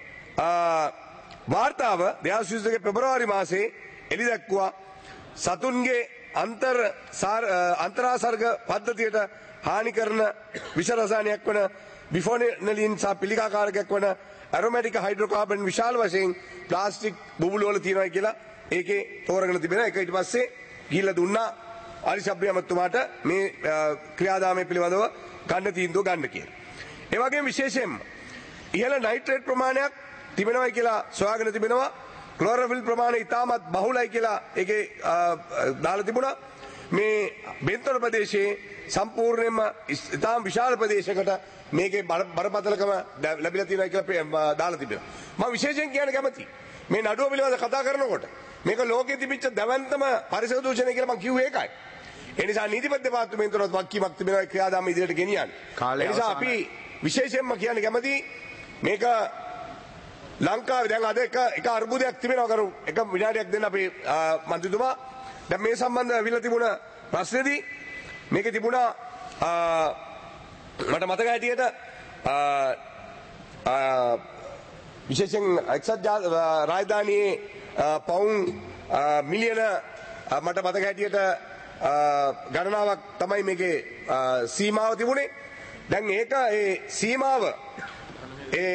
C: වාර්තාව 2022 පෙබරවාරි මාසයේ එළි දැක්වුවා සතුන්ගේ අන්තරාසර්ග පද්ධතියට හානි කරන විෂ රසායනයක් වන බිෆෝනෙලින් සහ පිළිකාකාරකයක් වන ඇරොමැටික් හයිඩ්‍රෝකාබන් විශාල වශයෙන් ප්ලාස්ටික් බුබුලු වල තියෙනවා කියලා ඒකේ තෝරගෙන තිබෙනවා. ඒක ඊට පස්සේ ගිහිල්ලා දුන්නා ආරිසබ්‍රි අමතුමාට මේ ක්‍රියාදාමය පිළිබඳව ගන්න තීන්දුව ගන්න කියලා. ඒ වගේම විශේෂයෙන්ම ඉහළ නයිට්‍රේට් ප්‍රමාණයක් තිබෙනවයි කියලා සොයාගෙන තිබෙනවා. ක්ලෝරොෆිල් ප්‍රමාණය ඉතාමත් බහුලයි කියලා ඒකේ දාලා තිබුණා. මේ බෙන්තොට ප්‍රදේශයේ සම්පූර්ණයෙන්ම ඉතාම විශාල ප්‍රදේශයකට මේකේ බරපතලකම ලැබිලා තියෙනවා කියලා දාලා තිබෙනවා. මම විශේෂයෙන් කියන්න කැමතියි. මේ නඩුව පිළිබඳව කතා කරනකොට මේක ලෝකයේ තිබිච්ච දැවැන්තම පරිසර දූෂණය කියලා මම කිව්වේ ඒකයි. ඒ නිසා නීතිපති දෙපාර්තමේන්තුවටත් වක්කීමක් තිබෙනවා ක්‍රියාදාම ඉදිරියට ගෙනියන්න. ඒ නිසා අපි විශේෂයෙන්ම කියන්න කැමතියි මේක ලංකාවේ දැන් අද එක අර්බුදයක් තිබෙනවා කරු එක විනාඩියක් දෙන්න අපේ මන්ත්‍රීතුමා. දැන් මේ සම්බන්ධව අවිල තිබුණ ප්‍රශ්නේදී මේකේ තිබුණා මට මතක හැටියට විශේෂයෙන් එක්සත් රාජධානියේ පවුන් මිලියන මට මතක හැටියට ගණනාවක් තමයි මේකේ සීමාව තිබුණේ. දැන් ඒක ඒ සීමාව ඒ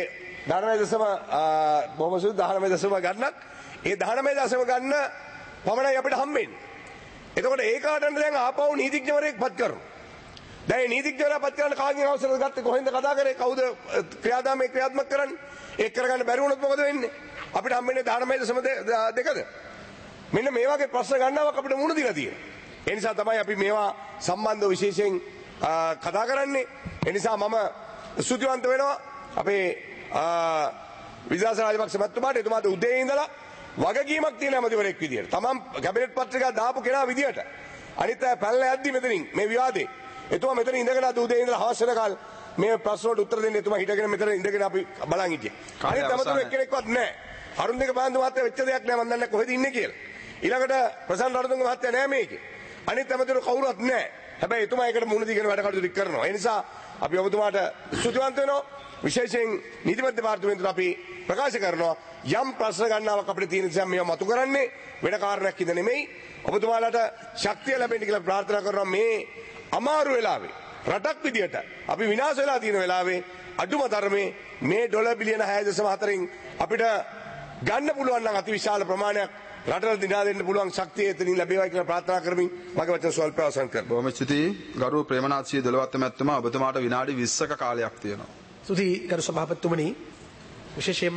C: 19 බොහොම සුදු 19 ගන්නක් ඒ 19 ගන්න පමණයි අපිට හම්බෙන්නේ. එතකොට ඒ කාටද දැන් ආපහු නීතිඥවරයෙක් පත් කරනවා. දැන් නීතිඥවරයා පත් කරන්න කාගෙන් අවසරද ගත්තේ කොහෙන්ද කතා කරේ කවුද ක්‍රියාදාමයේ ක්‍රියාත්මක කරන්නේ? ඒක කරගන්න බැරි වුණොත් මොකද වෙන්නේ? අපිට හම්බෙන්නේ 19.2ද? මෙන්න මේ වගේ ප්‍රශ්න ගණනාවක් අපිට මුහුණ දීලා තියෙනවා. ඒ නිසා තමයි අපි මේවා සම්බන්ධව විශේෂයෙන් කතා කරන්නේ. ඒ නිසා මම ස්තුතිවන්ත වෙනවා අපේ විජේදාස රාජපක්ෂ මහත්මයාට. එතුමාට උදේ ඉඳලා වගකීමක් තියෙන ඇමතිවරයෙක් විදියට තමන් කැබිනට් පත්‍රිකා දාපු කෙනා විදියට අනිත් අය පැනලා යද්දි මෙතනින් මේ විවාදේ එතුමා මෙතන ඉඳගෙන අද උදේ ඉඳලා හවස වෙනකල් මේ ප්‍රශ්න වලට උත්තර දෙන්න එතුමා හිටගෙන මෙතන ඉඳගෙන අපි බලන් හිටියේ. අනිත් ඇමතිවරු එක්කෙනෙක්වත් නැහැ. අරුන්දේක බාන්දු මහත්තයා වෙච්ච දෙයක් නෑ. මම දන්නේ කොහෙද ඉන්නේ කියලා. ඊළඟට ප්‍රසන්න රණතුංග මහත්තයා නෑ මේකේ. අනිත් ඇමතිවරු කවුරුවත් නෑ. හැබැයි එතුමා ඒකට මුහුණ දීගෙන වැඩ කටයුතු කරනවා. ඒ නිසා අපි ඔබතුමාට ස්තුතිවන්ත වෙනවා. විශේෂයෙන් නීතිපති දෙපාර්තමේන්තුවට අපි ප්‍රකාශ කරනවා යම් ප්‍රශ්න ගණනාවක් අපිට තියෙන නිසා මේවා මතු කරන්නේ වෙන කාරණයක් ඉද නෙමෙයි. ඔබතුමාලට ශක්තිය ලැබෙන්න කියලා ප්‍රාර්ථනා කරනවා. මේ අමාරු වෙලාවේ රටක් විදියට අපි විනාශ වෙලා තියෙන වෙලාවේ අඩුම තරමේ මේ ඩොලර් බිලියන 6.4න් අපිට ගන්න පුළුවන් නම් අතිවිශාල ප්‍රමාණයක් රටට දිනා දෙන්න පුළුවන් ශක්තිය එතනින් ලැබේවයි කියලා ප්‍රාර්ථනා කරමින් මගේ වචන ස්වල්ප අවසන් කරනවා.
B: බොහොම ස්තුතියි ගරු ප්‍රේමනාත් සිය දලවත්ත මැතිතුමා. ඔබතුමාට විනාඩි 20ක කාලයක් තියෙනවා.
D: ස්තුතියි ගරු සභාපතිතුමනි. විශේෂයෙන්ම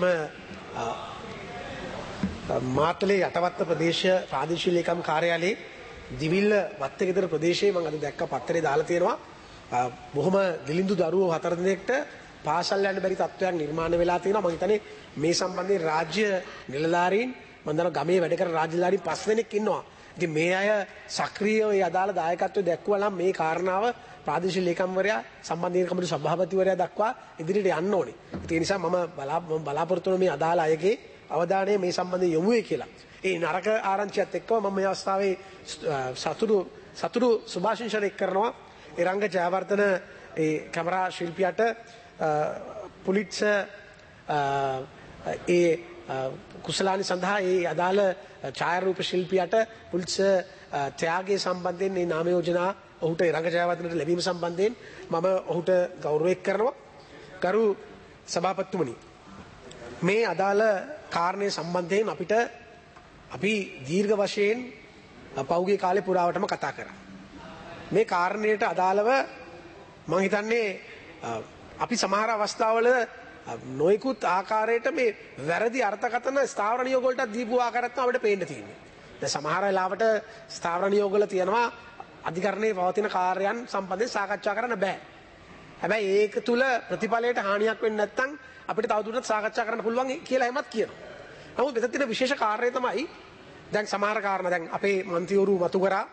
D: මාතලේ යටවත්ත ප්‍රදේශ ප්‍රාදේශීය ලේකම් කාර්යාලයේ දිවිල්ල වත්තගෙදර ප්‍රදේශයේ මම අද දැක්ක පත්තරේ දාලා තියෙනවා බොහොම දිලිඳු දරුවෝ 4 දිනකට පාසල් යන්න බැරි තත්ත්වයක් නිර්මාණය වෙලා තියෙනවා. මම හිතන්නේ මේ සම්බන්ධයෙන් රාජ්‍ය නිලධාරීන් මම දන්නවා ගමේ වැඩ කරන රාජ්‍ය නිලධාරීන් 5 දෙනෙක් ඉන්නවා. ඉතින් මේ අය සක්‍රීයව ඒ අදාළ දායකත්වය දැක්වුවා නම් මේ කාරණාව ප්‍රාදේශීය ලේකම්වරයා සම්බන්ධීන කමිටු සභාපතිවරයා දක්වා ඉදිරියට යන්න ඕනේ. ඒ නිසා මම බලාපොරොත්තු වෙන මේ අදාළ අයගේ අවධානය මේ සම්බන්ධයෙන් යොමු වෙයි කියලා. ඒ නරක ආරංචියත් එක්කම මම මේ අවස්ථාවේ සතුටු සුභාශිංසන එක් කරනවා ඒ රංග ජයවර්ධන ඒ කැමරා ශිල්පියාට පුලිට්ස ඒ කුසලානි සඳහා ඒ අදාළ ඡායාරූප ශිල්පියාට පුලිට්ස ත්‍යාගයේ සම්බන්ධයෙන් මේ නාම යෝජනා ඔහුට රංග ජයවර්ධනට ලැබීම සම්බන්ධයෙන් මම ඔහුට ගෞරවයක් කරනවා. කරු සභාපතිතුමනි, මේ අදාළ කාරණේ සම්බන්ධයෙන් අපි දීර්ඝ වශයෙන් පෞගේ කාලේ පුරාවටම කතා කරා. මේ කාරණයට අදාළව මම හිතන්නේ අපි සමහර අවස්ථාවල නොයෙකුත් ආකාරයට මේ වැරදි අර්ථකථන ස්ථාවර නියෝග වලට දීපු ආකාරයත් අපිට පේන්න තියෙනවා. දැන් සමහර වෙලාවට ස්ථාවර නියෝග වල තියෙනවා අධිකරණයේ පවතින කාර්යයන් සම්බන්ධයෙන් සාකච්ඡා කරන්න බෑ. හැබැයි ඒක තුල ප්‍රතිඵලයට හානියක් වෙන්නේ නැත්නම් අපිට තවදුරටත් සාකච්ඡා කරන්න පුළුවන් කියලා එහෙමත් කියනවා. නමුත් මෙතන තියෙන විශේෂ කාර්යය තමයි දැන් සමහර කාරණා දැන් අපේ මන්ත්‍රීවරු මතු කරා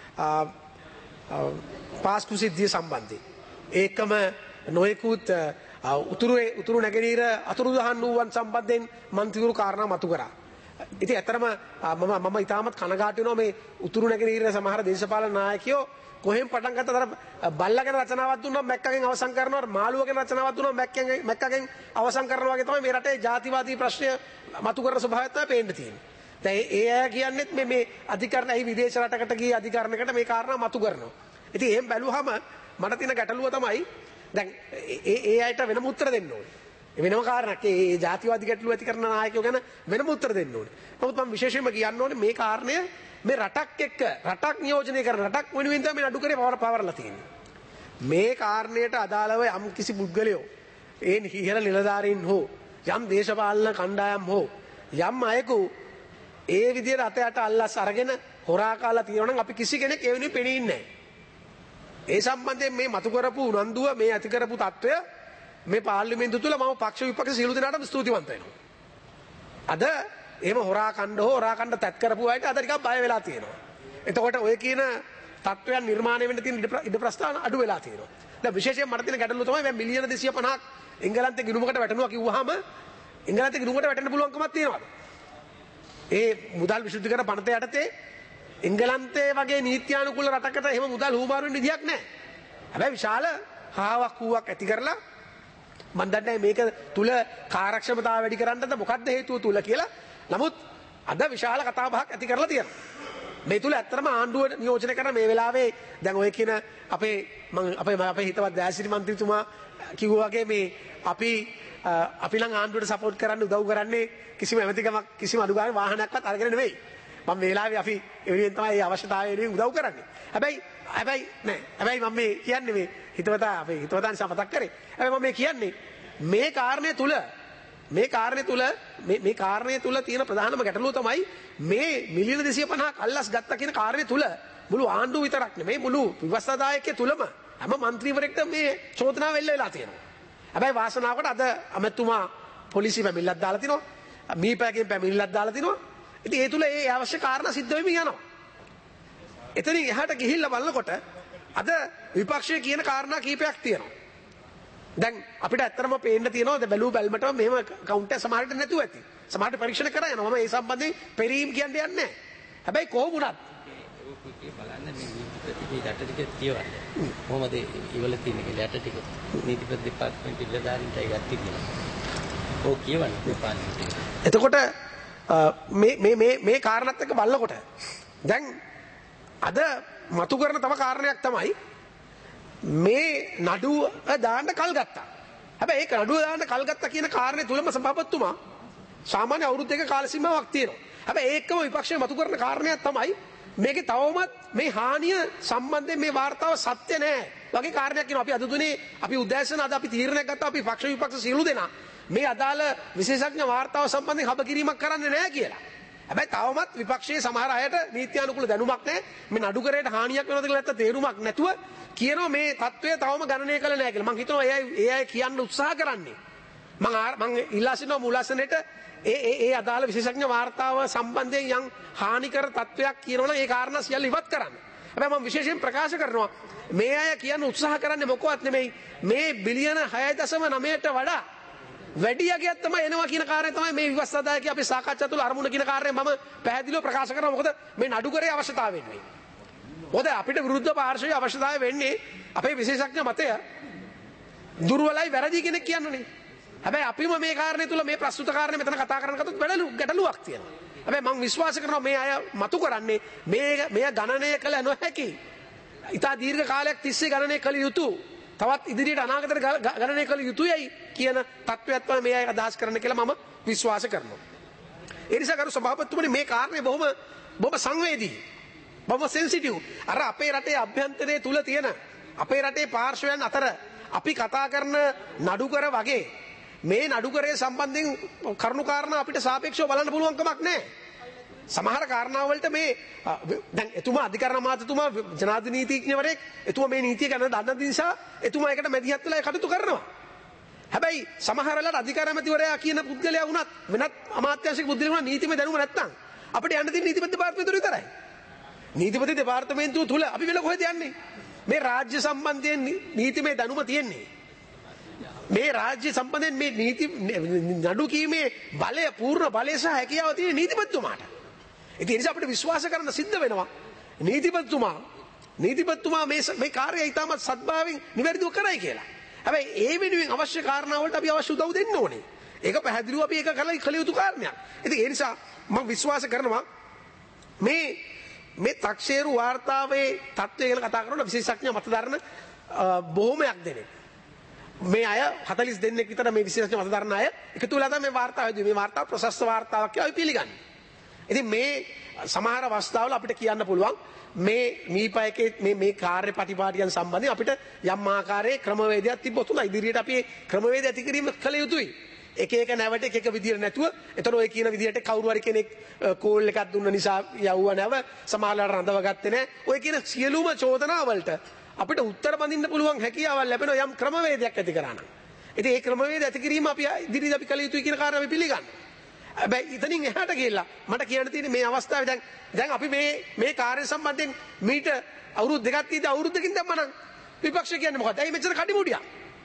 D: පාස්කු සිද්ධිය සම්බන්ධයෙන්. ඒකම නොයෙකුත් උතුරු නැගෙනහිර අතුරුදහන් වූවන් සම්බන්ධයෙන් මන්ත්‍රීවරු කාරණා මතු කරා. ඉතින් ඇත්තටම මම ඉතාමත් කනගාටු වෙනවා මේ උතුරු නැගෙනහිර සමහර දේශපාලන නායකයෝ කොහෙන් පටන් ගත්තද අර බල්ලගෙන රචනාවක් දුන්නා මැක්කගෙන් අවසන් කරනවා, මාළුවගෙන් රචනාවක් දුන්නා මැක්කගෙන් අවසන් කරනවා වගේ තමයි මේ රටේ ජාතිවාදී ප්‍රශ්නය මතු කරන ස්වභාවය තමයි පේන්න තියෙන්නේ. දැන් ඒ අය කියන්නේත් මේ අධිකරණ ඇයි විදේශ රටකට ගිය අධිකරණයකට මේ කාරණා මතු කරනවා. ඉතින් එහෙම බැලුවහම මට තියෙන ගැටලුව තමයි දැන් ඒ අයට වෙනම උත්තර දෙන්න ඕනේ. වෙනම කාරණයක් ඒ ජාතිවාදී ගැටලුව ඇති කරන නායකයෝ ගැන වෙනම උත්තර දෙන්න ඕනේ. නමුත් මම විශේෂයෙන්ම කියන්න ඕනේ මේ කාරණය මේ රටක් එක්ක රටක් නියෝජනය කරන රටක් වෙනුවෙන් තමයි නඩු කරේ පවරලා තියෙන්නේ. මේ කාරණයට අදාළව යම් කිසි පුද්ගලයෝ ඒ ඉහළ නිලධාරීන් හෝ යම් දේශපාලන කණ්ඩායම් හෝ යම් අයෙකු ඒ විදිහට අතයට අල්ලස් අරගෙන හොරා කාලා තියෙනවා නම් අපි කිසි කෙනෙක් ඒ වෙනුවෙන් පෙනී ඉන්නේ නැහැ. ඒ සම්බන්ධයෙන් මේ මතු කරපු උනන්දුව මේ ඇති කරපු తত্ত্বය මේ පාර්ලිමේන්තුව තුළ මම පක්ෂ විපක්ෂ සියලු දෙනාටම ස්තුතිවන්ත වෙනවා. අද එහෙම හොරා කණ්ඩ තැත් කරපු අයට අද ටිකක් බය වෙලා තියෙනවා. එතකොට ඔය කියන තත්ත්වයන් නිර්මාණය වෙන්න තියෙන ඉඩ ප්‍රස්ථාන අඩු වෙලා තියෙනවා. දැන් විශේෂයෙන් මට තියෙන ගැටලුව තමයි මේ මිලියන 250ක් එංගලන්තේ ගිණුමකට වැටෙනවා කිව්වහම එංගලන්තේ ගිණුමකට වැටෙන්න පුළුවන්කමක් තියෙනවද? ඒ මුදල් විශුද්ධිකරණ පනත යටතේ එංගලන්තේ වගේ නීත්‍යානුකූල රටකට එහෙම මුදල් හුවමාරු වෙන්න විදියක් නැහැ. හැබැයි විශාල හාවක් කූවක් ඇති කරලා මම දන්නේ මේක තුල කාර්යක්ෂමතාව වැඩි කරන්නද මොකක්ද හේතුව තුල කියලා. නමුත් අද විශාල කතා බහක් ඇති කරලා තියෙනවා. මේ තුල ඇත්තටම ආණ්ඩුව නියෝජනය කරන මේ වෙලාවේ දැන් ඔය කියන අපේ හිතවත් දෑසිරි මන්ත්‍රීතුමා කිව්වා වගේ මේ අපි නම් ආණ්ඩුවට සපෝට් කරන්න උදව් කරන්නේ කිසිම ඇමතිකමක් කිසිම අඩුගානේ වාහනයක්වත් අරගෙන නෙවෙයි. මම මේ වෙලාවේ අපි එවෙන් තමයි මේ අවශ්‍යතාවය වෙනුවෙන් උදව් කරන්නේ. හැබැයි මම මේ කියන්නේ මේ අපේ හිතවතා නිසා මතක් කරේ. හැබැයි මම මේ කියන්නේ මේ කාරණය තුල තියෙන ප්‍රධානම ගැටලුව තමයි මේ මිලියන 250ක් අල්ලස් ගත්ත කියන කාරණය තුල මුළු ආණ්ඩුව විතරක් නෙමෙයි මුළු ව්‍යවස්ථාදායකය තුලම හැම මන්ත්‍රීවරයෙක්ට මේ චෝදනාව එල්ල වෙලා තියෙනවා. හැබැයි වාසනාවකට අද අමතුමා පොලිසිය පැමිණිල්ලක් දාලා තිනවා. මීපැකෙන් පැමිණිල්ලක් දාලා තිනවා. ඉතින් ඒ තුල ඒ අවශ්‍ය කාරණා සිද්ධ වෙමින් යනවා. එතනින් එහාට ගිහිල්ලා බලනකොට අද විපක්ෂයේ කියන කාරණා කීපයක් තියෙනවා. දැන් අපිට ඇත්තටම පේන්න තියෙනවා දැන් බැලුව බැලමටම මෙහෙම කවුන්ට් එක සමහරට නැතුව ඇති. සමහරට පරීක්ෂණ කරා යනවා. මම ඒ සම්බන්ධයෙන් පෙරීම් කියන්නේ නැහැ. හැබැයි කොහොම වුණත්
E: බලන්න මේ නීති යට ටික කියවන්න. කොහොමද ඉවල තියෙන්නේ යට ටික නීති දෙපාර්තමේන්තු ඉල්ලදාරින්ටයි ගත්තේ කියලා. ඔව් කියවන්න දෙපාර්තමේන්තුවේ.
D: එතකොට මේ කාරණාත් එක්ක බලනකොට දැන් අද මතු කරන තව කාරණයක් තමයි මේ නඩුව දාන්න කල් ගත්තා. හැබැයි ඒක නඩුව දාන්න කල් ගත්තා කියන කාරණේ තුලම සභාපතිතුමා සාමාන්‍ය අවුරුදු දෙක කාල සීමාවක් තියෙනවා. හැබැයි ඒකම විපක්ෂය මතු කරන කාරණයක් තමයි මේකේ තවමත් මේ හානිය සම්බන්ධයෙන් මේ වාර්තාව සත්‍ය නෑ වගේ කාරණයක් කියනවා. අපි අද දුනේ අපි උදෑසන අද අපි තීරණයක් ගත්තා අපි පක්ෂ විපක්ෂ සියලු දෙනා මේ අදාළ විශේෂඥ වාර්තාව සම්බන්ධයෙන් හබ කිරීමක් කරන්නේ නෑ කියලා. හැබැයි තවමත් විපක්ෂයේ සමහර අයට නීත්‍යානුකූල දැනුමක් නැහැ. මේ නඩුකරයට හානියක් වෙනවද කියලා නැත්නම් තේරුමක් නැතුව කියනවා මේ තත්ත්වය තවම ගණනය කළ නැහැ කියලා. මම හිතනවා ඒ අය කියන්න උත්සාහ කරන්නේ. මම ඉල්ලා සිටිනවා මුලාසනේට ඒ අදාළ විශේෂඥ වාර්තාව සම්බන්ධයෙන් යම් හානිකර තත්ත්වයක් කියනවනම් ඒ කාරණා සියල්ල ඉවත් කරන්න. හැබැයි මම විශේෂයෙන් ප්‍රකාශ කරනවා මේ අය කියන්න උත්සාහ කරන්නේ මොකවත් නෙමෙයි මේ බිලියන 6.9ට වඩා වැඩි යගයක් තමයි එනවා කියන කාරණය තමයි මේ විවස්ථාදායකයා අපේ සාකච්ඡා තුළ අරමුණ කියන කාරණය මම පැහැදිලිව ප්‍රකාශ කරනවා. මොකද මේ නඩුකරේ අවශ්‍යතාවය වෙන්නේ. මොකද අපිට විරුද්ධ පාර්ශවයේ අවශ්‍යතාවය වෙන්නේ අපේ විශේෂඥ මතය දුර්වලයි වැරදි කෙනෙක් කියන්නනේ. හැබැයි අපිම මේ කාරණේ තුල මේ ප්‍රස්තුත කාරණේ මෙතන කතා කරන කතොත් ගැටලුවක් තියෙනවා. හැබැයි මම විශ්වාස කරනවා මේ අය මතු කරන්නේ මේ ගණනය කළ නොහැකි. ඉතා දීර්ඝ කාලයක් තිස්සේ ගණනය කළ යුතු තවත් ඉදිරියට අනාගතයට ගණනය කළ යුතුයයි කියන තත්ත්වයක් තමයි මේ අය අදහස් කරන්න කියලා මම විශ්වාස කරනවා. ඒ නිසා ගරු සභාපතිතුමනි මේ කාරණේ බොහොම සංවේදී. බොහොම සෙන්සිටිව්. අර අපේ රටේ අභ්‍යන්තරයේ තුල තියෙන අපේ රටේ පාර්ශවයන් අතර අපි කතා කරන නඩුකර වගේ මේ නඩුකරේ සම්බන්ධයෙන් කරුණු කාරණා අපිට සාපේක්ෂව බලන්න පුළුවන් කමක් නැහැ. සමහර කාරණා වලට මේ දැන් එතුමා අධිකරණ අමාත්‍යතුමා ජනාධිපති නීතිඥවරයෙක් එතුමා මේ නීතිය ගැන දන්න නිසා එතුමා ඒකට මැදිහත් වෙලා කටයුතු කරනවා. හැබැයි සමහර වෙලාවට අධිකරණ අමාත්‍යවරයා කියන පුද්ගලයා වුණත් වෙනත් අමාත්‍යාංශික පුද්ගලයා වුණත් නීතිමය දැනුම නැත්නම් අපිට යන්න තියෙන නීතිපති දෙපාර්තමේන්තුව විතරයි. නීතිපති දෙපාර්තමේන්තුව තුල අපි වෙන කොහෙද යන්නේ? මේ රාජ්‍ය සම්බන්ධයෙන් නීතිමය දැනුම තියෙන්නේ. මේ රාජ්‍ය සම්බන්ධයෙන් මේ නීති නඩු කීමේ බලය පූර්ණ බලය සහ හැකියාව තියෙන නීතිපතිතුමාට. ඒ නිසා අපිට විශ්වාස කරන්න සිද්ධ වෙනවා නීතිපතිතුමා මේ කාර්යය ඉතාමත් සත්භාවයෙන් නිවැරදිව කරයි කියලා. හැබැයි ඒ වෙනුවෙන් අවශ්‍ය කාරණා වලට අපි අවශ්‍ය උදව් දෙන්න ඕනේ. ඒක පැහැදිලිව අපි ඒක කළ යුතු කාරණයක්. ඉතින් ඒ නිසා මම විශ්වාස කරනවා මේ තක්ෂේරු වාර්තාවේ තත්ත්වය ගැන කතා කරන විශේෂඥ මතධාරණ බොහොමයක් දෙනෙක්. මේ අය 40 දෙනෙක් විතර මේ විශේෂඥ මතධාරණ අය එකතු වෙලා තමයි මේ වාර්තාව හදුවේ. මේ වාර්තාව ප්‍රශස්ත වාර්තාවක් කියලා අපි පිළිගන්නේ. ඉතින් මේ සමහර අවස්ථාවල අපිට කියන්න පුළුවන් මේ නීපයකේ මේ කාර්ය ප්‍රතිපාටියන් සම්බන්ධයෙන් අපිට යම් ආකාරයේ ක්‍රමවේදයක් තිබ්බොත් උනා ඉදිරියට අපි ක්‍රමවේද ඇති කිරීම කළ යුතුයි. එක නැවට එක විදියට නැතුව එතන ඔය කියන විදියට කවුරු හරි කෙනෙක් කෝල් එකක් දුන්න නිසා යවුව නැව සමාහලට රඳව ගත්තේ නැහැ. ඔය කියන සියලුම චෝදනා වලට අපිට උත්තර බඳින්න පුළුවන් හැකියාවක් ලැබෙනවා යම් ක්‍රමවේදයක් ඇති කරා නම්. ඉතින් ඒ ක්‍රමවේද ඇති කිරීම අපි ඉදිරියට අපි කළ යුතුයි කියන කාරණාව අපි පිළිගන්නවා. හැබැයි ඉතින් එහාට ගිහිල්ලා මට කියන්න තියෙන්නේ මේ අවස්ථාවේ දැන් අපි මේ කාර්ය සම්බන්ධයෙන් මීට අවුරුදු දෙකක් තියදී අවුරුද්දකින් දැම්මනම් විපක්ෂ කියන්නේ මොකද? ඇයි මෙච්චර කඩිමුඩියක්?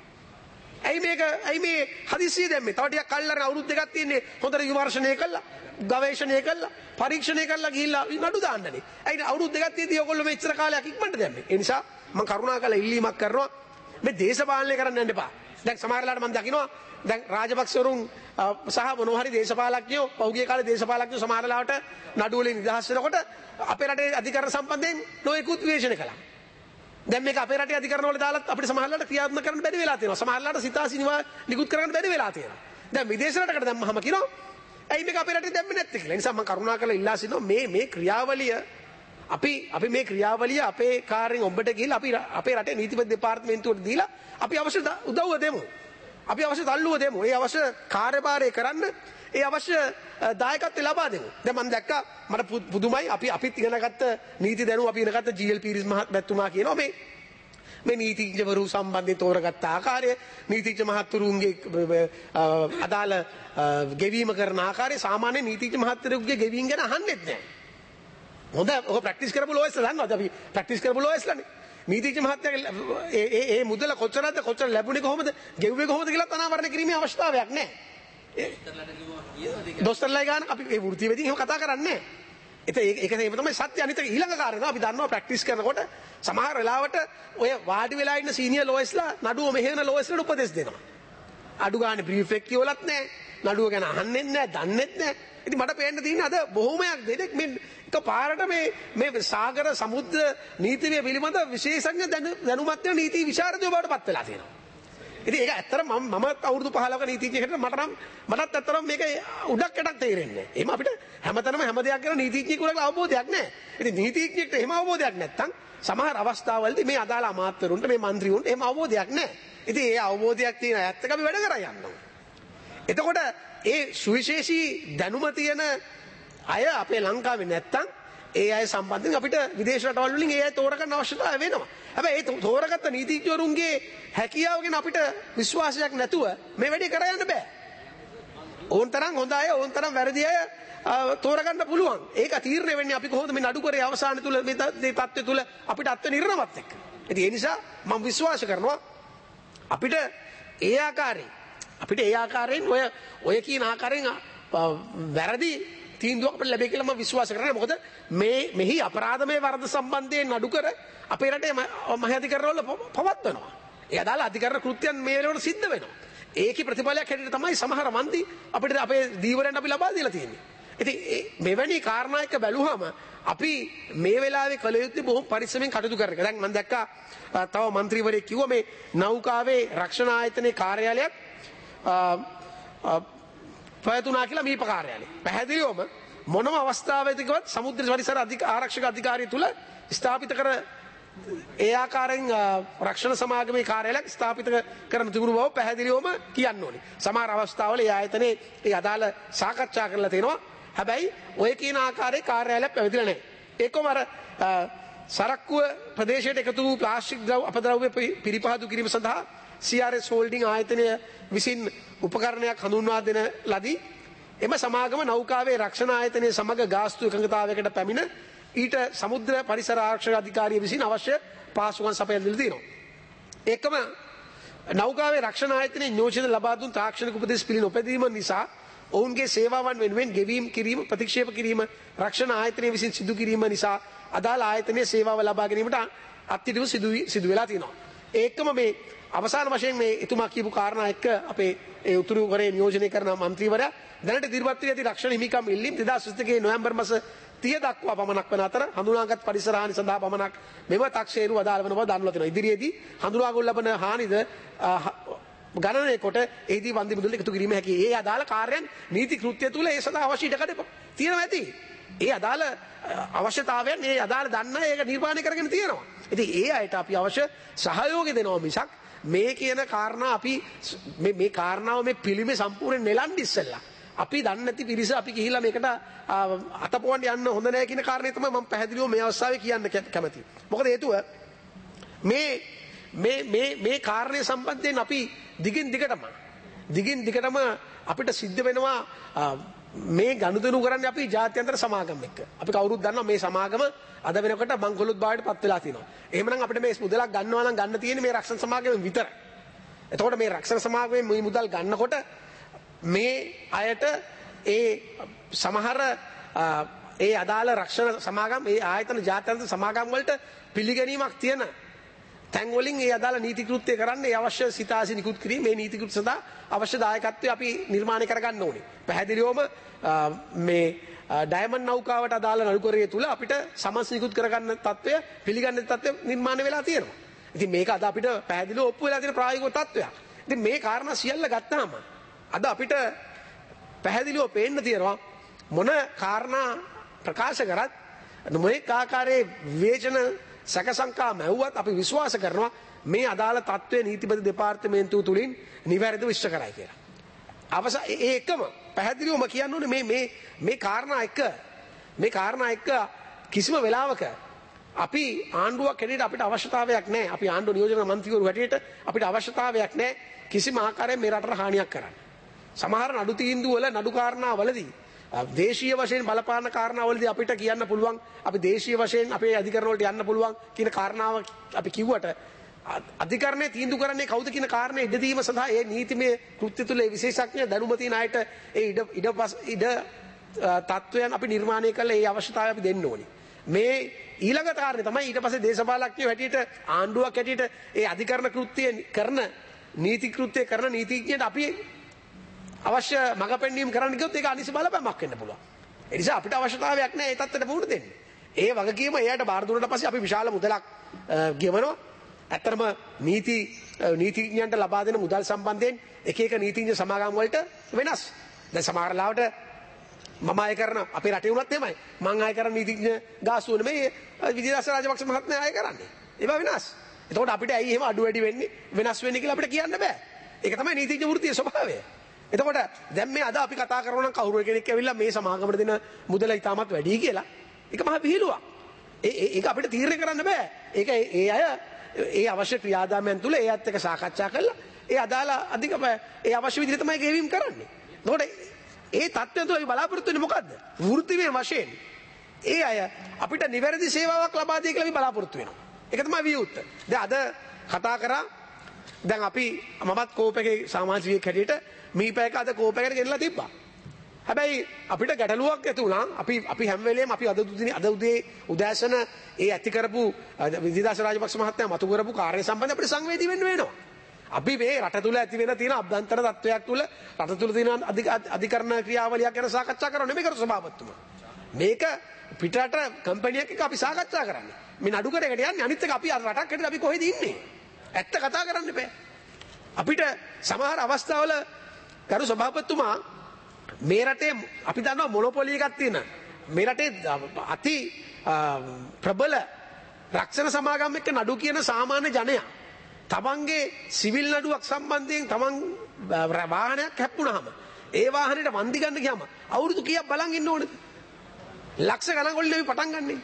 D: ඇයි මේ හදිස්සිය දැම්මේ? තව ටිකක් කල්ලාගෙන අවුරුදු දෙකක් තියෙන්නේ හොඳට විමර්ශනය කළා, ගවේෂණය කළා, පරීක්ෂණය කළා ගිහිල්ලා නඩු දාන්නනේ. ඇයි අවුරුදු දෙකක් තියදී ඔයගොල්ලෝ මෙච්චර කාලයක් ඉක්මනට දැම්මේ? ඒ නිසා මම කරුණාකරලා ඉල්ලීමක් කරනවා මේ දේශපාලනය කරන්න යන්න එපා. දැන් සමහරලාට මම දකිනවා දැන් රාජපක්ෂවරුන් සහ මොනවා හරි දේශපාලඥයෝ පෞද්ගලික කාලේ දේශපාලඥයෝ සමහරලාට නඩු වලින් නිදහස් වෙනකොට අපේ රටේ අධිකරණ සම්බන්ධයෙන් නොයෙකුත් විශ්ලේෂණ කළා. දැන් මේක අපේ රටේ අධිකරණ වල දාලා අපිට සමහරලාට ක්‍රියාත්මක කරන්න බැරි වෙලා තියෙනවා. සමහරලාට සිතාසිනිවා නිකුත් කරන්න බැරි වෙලා තියෙනවා. දැන් විදේශ රටකට දැම්මහම කියනවා ඇයි මේක අපේ රටේ දැම්මේ නැත්තේ කියලා. ඒ නිසා මම කරුණාකරලා ඉල්ලා සිටිනවා මේ ක්‍රියාවලිය අපි මේ ක්‍රියාවලිය අපේ කාර්යයෙන් ඔබට ගිහිල්ලා අපි අපේ රටේ නීතිපති දෙපාර්තමේන්තුවට දීලා අපි අවශ්‍ය උදව්ව දෙමු. අපි අවශ්‍ය තල්ලුව දෙමු. ඒ අවශ්‍ය කාර්යභාරය කරන්න ඒ අවශ්‍ය දායකත්වය ලබා දෙමු. දැන් මම දැක්කා මට පුදුමයි අපිත් ඉගෙනගත්ත නීති දැනුම අපි ඉගෙනගත්ත ජී.එල්. පීරිස් මහත්මයා කියනවා මේ නීතිඥවරු සම්බන්ධයෙන් තෝරගත්ත ආකාරය නීතිඥ මහත්තුරුන්ගේ අදාළ ගෙවීම කරන ආකාරය සාමාන්‍ය නීතිඥ මහත්තුරුන්ගේ ගෙවීම් ගැන අහන්නෙත් නැහැ. හොඳ ඔක ප්‍රැක්ටිස් කරපු ලෝයස්ලා දන්නවද? අපි ප්‍රැක්ටිස් කරපු ලෝයස්ලානේ. නීතිඥ මහත්තයාගේ ඒ මුදල කොච්චරද කොච්චර ලැබුණේ කොහොමද ගෙව්වේ කොහොමද කියලා අනාවරණය කිරීමේ අවශ්‍යතාවයක් නැහැ. දොස්තරලා ගාන අපි ඒ වෘත්ති වෙදින් එහෙම කතා කරන්නේ නැහැ. ඒක තමයි සත්‍ය. අනිත් ඊළඟ කාරණා අපි දන්නවා ප්‍රැක්ටිස් කරනකොට සමහර වෙලාවට ඔය වාඩි වෙලා ඉන්න සීනියර් ලෝයස්ලා නඩුව මෙහෙවන ලෝයස්ලාට උපදෙස් දෙනවා. අඩු ගානේ බ්‍රීෆ් එක කියවලත් නැහැ. නඩුව ගැන අහන්නෙත් නැහැ, දන්නෙත් නැහැ. ඉතින් මට පේන්න තියෙන්නේ අද බොහොමයක් දෙනෙක් මේ එකපාරට මේ සාගර සමුද්‍ර නීතිය පිළිබඳ විශේෂඥ දැනුමත් වෙන නීති විශාරදයෝ බවට පත් වෙලා තියෙනවා. ඉතින් ඒක ඇත්තටම මම අවුරුදු 15ක නීතිඥයෙකුට මටත් ඇත්තටම මේක උඩක් යටක් තේරෙන්නේ නැහැ. එහෙම අපිට හැමතැනම හැම දෙයක් ගැන නීතිඥයෙකුට අවබෝධයක් නැහැ. ඉතින් නීතිඥයෙක්ට එහෙම අවබෝධයක් නැත්තම් සමහර අවස්ථාවලදී මේ අදාළ අමාත්‍යවරුන්ට මේ മന്ത്രിවරුන්ට එහෙම අවබෝධයක් නැහැ. ඉතින් ඒ අවබෝධයක් තියෙන අයත් එක්ක අපි වැඩ කරා යනවා. එතකොට ඒ සුවිශේෂී දැනුම තියෙන අය අපේ ලංකාවේ නැත්තම් ඒ අය සම්බන්ධයෙන් අපිට විදේශ රටවල් වලින් ඒ අය තෝරගන්න අවශ්‍යතාවය වෙනවා. හැබැයි ඒ තෝරගත්ත නීතිඥවරුන්ගේ හැකියාව ගැන අපිට විශ්වාසයක් නැතුව මේ වැඩේ කරන්න බෑ. ඕන් තරම් හොඳ අය ඕන් තරම් වැරදි අය තෝරගන්න පුළුවන්. ඒක තීරණය වෙන්නේ අපි කොහොමද මේ නඩුකරේ අවසාන තුල මේ තත්ත්වය තුල අපිට අත්ව නිර්ණවත් එක්ක. ඉතින් ඒ නිසා මම විශ්වාස කරනවා අපිට ඒ ආකාරයෙන් ඔය කියන ආකාරයෙන් වැරදි තීන්දුවක් අපිට ලැබෙයි කියලා මම විශ්වාස කරනවා. මොකද මෙහි අපරාධමය වරද සම්බන්ධයෙන් නඩුකර අපේ රටේ මහ අධිකරණවල පවත්වනවා. ඒ අදාළ අධිකරණ කෘත්‍යයන් මේ වෙලාවට සිද්ධ වෙනවා. ඒකේ ප්‍රතිඵලයක් හැටියට තමයි සමහර මන්දි අපිට අපේ දීවරයන් අපි ලබා දීලා තියෙන්නේ. ඉතින් මෙවැනි කාරණා එක බැලුවම අපි මේ වෙලාවේ කළ යුත්තේ බොහොම පරිස්සමෙන් කටයුතු කරන එක. දැන් මම දැක්කා තව മന്ത്രിවරයෙක් කිව්වා මේ නෞකාවේ රක්ෂණ ආයතනයේ කාර්යාලයක් පැවතුනා කියලා මීප කාර්යාලය. පැහැදිලිවම මොනම අවස්ථාවකදීවත් සමුද්‍ර පරිසර ආරක්ෂක අධිකාරිය තුල ස්ථාපිත කර ඒ ආකාරයෙන් රක්ෂණ සමාගමේ කාර්යාලයක් ස්ථාපිත කරන තිබුණු බව පැහැදිලිවම කියන්න ඕනේ. සමහර අවස්ථාවල ඒ ආයතනයේ ඒ අදාළ සාකච්ඡා කරලා තියෙනවා. හැබැයි ඔය කියන ආකාරයේ කාර්යාලයක් පැවතිලා නැහැ. ඒකම අර සරක්කුව ප්‍රදේශයට එකතු වූ ප්ලාස්ටික් අපද්‍රව්‍ය පිරිපහදු කිරීම සඳහා CRS හෝල්ඩින් ආයතනය විසින් උපකරණයක් හඳුන්වා දෙන ලදී. එම සමාගම නෞකාවේ රක්ෂණ ආයතනයේ සමග ගාස්තු එකඟතාවයකට පැමිණ ඊට සමුද්‍ර පරිසර ආරක්ෂක අධිකාරිය විසින් අවශ්‍ය පහසුකම් සපයලා දීලා තියෙනවා. ඒකම නෞකාවේ රක්ෂණ ආයතනයේ නියෝජන ලබා දුන් තාක්ෂණික උපදෙස් පිළි නොපැදීම නිසා ඔවුන්ගේ සේවාවන් වෙනුවෙන් ගෙවීම් කිරීම ප්‍රතික්ෂේප කිරීම රක්ෂණ ආයතනය විසින් සිදු කිරීම නිසා අදාළ ආයතනයේ සේවාව ලබා ගැනීමට අත්හිටුව සිදු වෙලා තියෙනවා. ඒකම මේ අවසාන වශයෙන් මේ එතුමා කියපු කාරණා එක්ක අපේ ඒ උතුරු කොරිය නියෝජනය කරන മന്ത്രിවරයා දැනට ඉදිරිපත් වී ඇති රක්ෂණ හිමිකම් ඉල්ලීම් 2022 නොවැම්බර් මාස 30 දක්වා පමණක් වන අතර හඳුනාගත් පරිසර හානි සඳහා පමණක් මෙම 탁ෂේරු අදාළ වන බව දන්වා තිනවා. ඉදිරියේදී හඳුනාගොල් ලබන හානිද ගණනය කොට එහිදී වන්දි මුදල් එකතු කිරීම හැකියි. ඒ අදාළ කාර්යයන් නීති කෘත්‍ය තුල ඒ සඳහා අවශ්‍ය ඉඩකඩ තියෙනවා ඇති. ඒ අදාළ අවශ්‍යතාවයන් ඒ අදාළ දන්න ඒක නිර්මාණය කරගෙන තියෙනවා. ඉතින් ඒ අයට අපි අවශ්‍ය සහයෝගය දෙනවා මිසක් මේ කියන කාරණා අපි මේ කාරණාව මේ පිළිමේ සම්පූර්ණ නෙලන්න ඉස්සෙල්ලා අපි දන්නේ නැති පිරිස අපි ගිහිල්ලා මේකට අතපොවන්න යන්න හොඳ නැහැ කියන කාරණේ තමයි මම පැහැදිලිව මේ අවස්ථාවේ කියන්න කැමතියි. මොකද හේතුව මේ කාරණේ සම්බන්ධයෙන් අපි දිගින් දිගටම අපිට සිද්ධ වෙනවා මේ ගනුදෙනු කරන්නේ අපි ජාත්‍යන්තර සමාගම් එක්ක. අපි කවුරුත් දන්නවා මේ සමාගම අද වෙනකොට මංගලොත් බාඩට පත් වෙලා තියෙනවා. එහෙමනම් අපිට මේ මුදලක් ගන්නවා නම් ගන්න තියෙන්නේ මේ රක්ෂණ සමාගමෙන් විතරයි. එතකොට මේ රක්ෂණ සමාගමෙන් මේ මුදල් ගන්නකොට මේ අයට ඒ සමහර ඒ අදාළ රක්ෂණ සමාගම් ඒ ආයතන ජාත්‍යන්තර සමාගම් වලට පිළිගැනීමක් තියෙන තැන් වලින් ඒ අදාළ නීති කෘත්‍ය කරන්න ඒ අවශ්‍ය සිතාසි නිකුත් කිරීම මේ නීති කෘත්‍ය සඳහා අවශ්‍ය දායකත්වය අපි නිර්මාණය කරගන්න ඕනේ. පැහැදිලිවම මේ ඩයමන්ඩ් නෞකාවට අදාළ නඩුකරේ තුල අපිට සමස් නිකුත් කරගන්න තත්ත්වය පිළිගන්න තත්ත්වය නිර්මාණය වෙලා තියෙනවා. ඉතින් මේක අද අපිට පැහැදිලිව ඔප්පු වෙලා තියෙන ප්‍රායෝගික තත්ත්වයක්. ඉතින් මේ කාරණා සියල්ල ගත්තාම අද අපිට පැහැදිලිව පේන්න තියෙනවා මොන කාරණා ප්‍රකාශ කරත් නොඑක ආකාරයේ විවේචන සැකසංකා මැව්වත් අපි විශ්වාස කරනවා මේ අදාළ තත්ත්වය නීතිපති දෙපාර්තමේන්තුව තුලින් නිවැරදිව ඉෂ්ට කරයි කියලා. ඒකම පැහැදිලිවම කියන්න ඕනේ මේ කාරණා එක්ක කිසිම වෙලාවක අපි ආණ්ඩුවක් හැටියට අපිට අවශ්‍යතාවයක් නැහැ. අපි ආණ්ඩුව නියෝජන මන්ත්‍රීවරු හැටියට අපිට අවශ්‍යතාවයක් නැහැ කිසිම ආකාරයෙන් මේ රටට හානියක් කරන්න. සමහර නඩු තීන්දුව වල නඩු කාරණාවලදී දේශීය වශයෙන් බලපාන කාරණාවලදී අපිට කියන්න පුළුවන් අපි දේශීය වශයෙන් අපේ අධිකරණ වලට යන්න පුළුවන් කියන කාරණාව අපි කිව්වට අධිකරණයේ තීන්දුව කරන්නේ කවුද කියන කාරණේ ඉඩ දීම සඳහා ඒ නීතිමය කෘත්‍ය තුල ඒ විශේෂඥ දැනුම තියෙන අයට ඒ ඉඩ තත්වයන් අපි නිර්මාණය කළ ඒ අවශ්‍යතාවය අපි දෙන්න ඕනේ. මේ ඊළඟ කාරණේ තමයි ඊට පස්සේ දේශපාලඥයෝ හැටියට ආණ්ඩුවක් හැටියට ඒ අධිකරණ කෘත්‍ය කරන නීති කෘත්‍ය කරන නීතිඥයට අපි අවශ්‍ය මඟ පෙන්වීම කරන්න ගියොත් ඒක අනිසි බලපෑමක් වෙන්න පුළුවන්. ඒ නිසා අපිට අවශ්‍යතාවයක් නැහැ ඒ තත්ත්වයට පුහුණු දෙන්න. ඒ වගකීම එයාට බාර දුන්නාට පස්සේ අපි විශාල මුදලක් ගෙවනවා. ඇත්තටම නීතිඥයන්ට ලබා දෙන මුදල් සම්බන්ධයෙන් එක නීතිඥ සමාගම් වලට වෙනස්. දැන් සමහර ලාවට මම අය කරන අපේ රටේ වුණත් එහෙමයි. මම අය කරන නීතිඥ ගාස්තුව නෙමෙයි විජේදාස රාජපක්ෂ මහත්මයා අය කරන්නේ. ඒවා වෙනස්. එතකොට අපිට ඇයි එහෙම අඩු වැඩි වෙන්නේ වෙනස් වෙන්නේ කියලා අපිට කියන්න බෑ. ඒක තමයි නීතිඥ වෘත්තියේ ස්වභාවය. එතකොට දැන් මේ අද අපි කතා කරනවා නම් කවුරු කෙනෙක් ඇවිල්ලා මේ සමාගමට දෙන මුදල ඉතාමත් වැඩි කියලා. ඒක මහ විහිළුවක්. ඒක අපිට තීරණය කරන්න බෑ. ඒක ඒ අය ඒ අවශ්‍ය ක්‍රියාදාමයන් තුල ඒ අත් එක්ක සාකච්ඡා කරලා ඒ අදාළ ඒ අවශ්‍ය විදිහට තමයි ගෙවීම් කරන්නේ. එතකොට ඒ තත්ත්වය තුළ අපි බලාපොරොත්තු වෙන්නේ මොකද්ද? වෘත්තීය වශයෙන් ඒ අය අපිට නිවැරදි සේවාවක් ලබා දෙයි කියලා අපි බලාපොරොත්තු වෙනවා. ඒක තමයි වියුත්ත. දැන් අද කතා කරා දැන් අපි මමත් කෝප් එකේ සමාජීය කැඩියට මීපෑක අද කෝප් එකට ගෙනලා තිබ්බා. හැබැයි අපිට ගැටලුවක් ඇති වුණා. අපි හැම වෙලේම අපි අද උදේ උදෑසන ඒ ඇති කරපු විජේදාස රාජපක්ෂ මහත්තයා මතු කරපු කාර්ය සම්බන්ධ අපිට සංවේදී වෙන්න වෙනවා. අපි මේ රට තුල ඇති වෙන තියෙන අභ්‍යන්තර තත්ත්වයක් තුල රට තුල තියෙන අධිකරණ ක්‍රියාවලියක් ගැන සාකච්ඡා කරනවා නෙමෙයි කරු සභාපතිතුමා. මේක පිටරට කම්පැනියක් එක්ක අපි සාකච්ඡා කරන්නේ. මේ නඩු කරේකට යන්නේ අනිත් එක අපි රටක් හැටියට අපි කොහෙද ඉන්නේ? ඇත්ත කතා කරන්න බෑ. අපිට සමහර අවස්ථාවල කරු සභාපතිතුමා මේ රටේ අපි දන්නවා මොනොපොලි එකක් තියෙන මේ රටේ අති ප්‍රබල රක්ෂණ සමාගම් එක්ක නඩු කියන සාමාන්‍ය ජනයා තමන්ගේ සිවිල් නඩුවක් සම්බන්ධයෙන් තමන් වාහනයක් හැප්පුණාම ඒ වාහනේට වන්දි ගන්න ගියාම අවුරුදු කීයක් බලන් ඉන්න ඕනද? ලක්ෂ ගණන් වලින් අපි පටන් ගන්නෙ.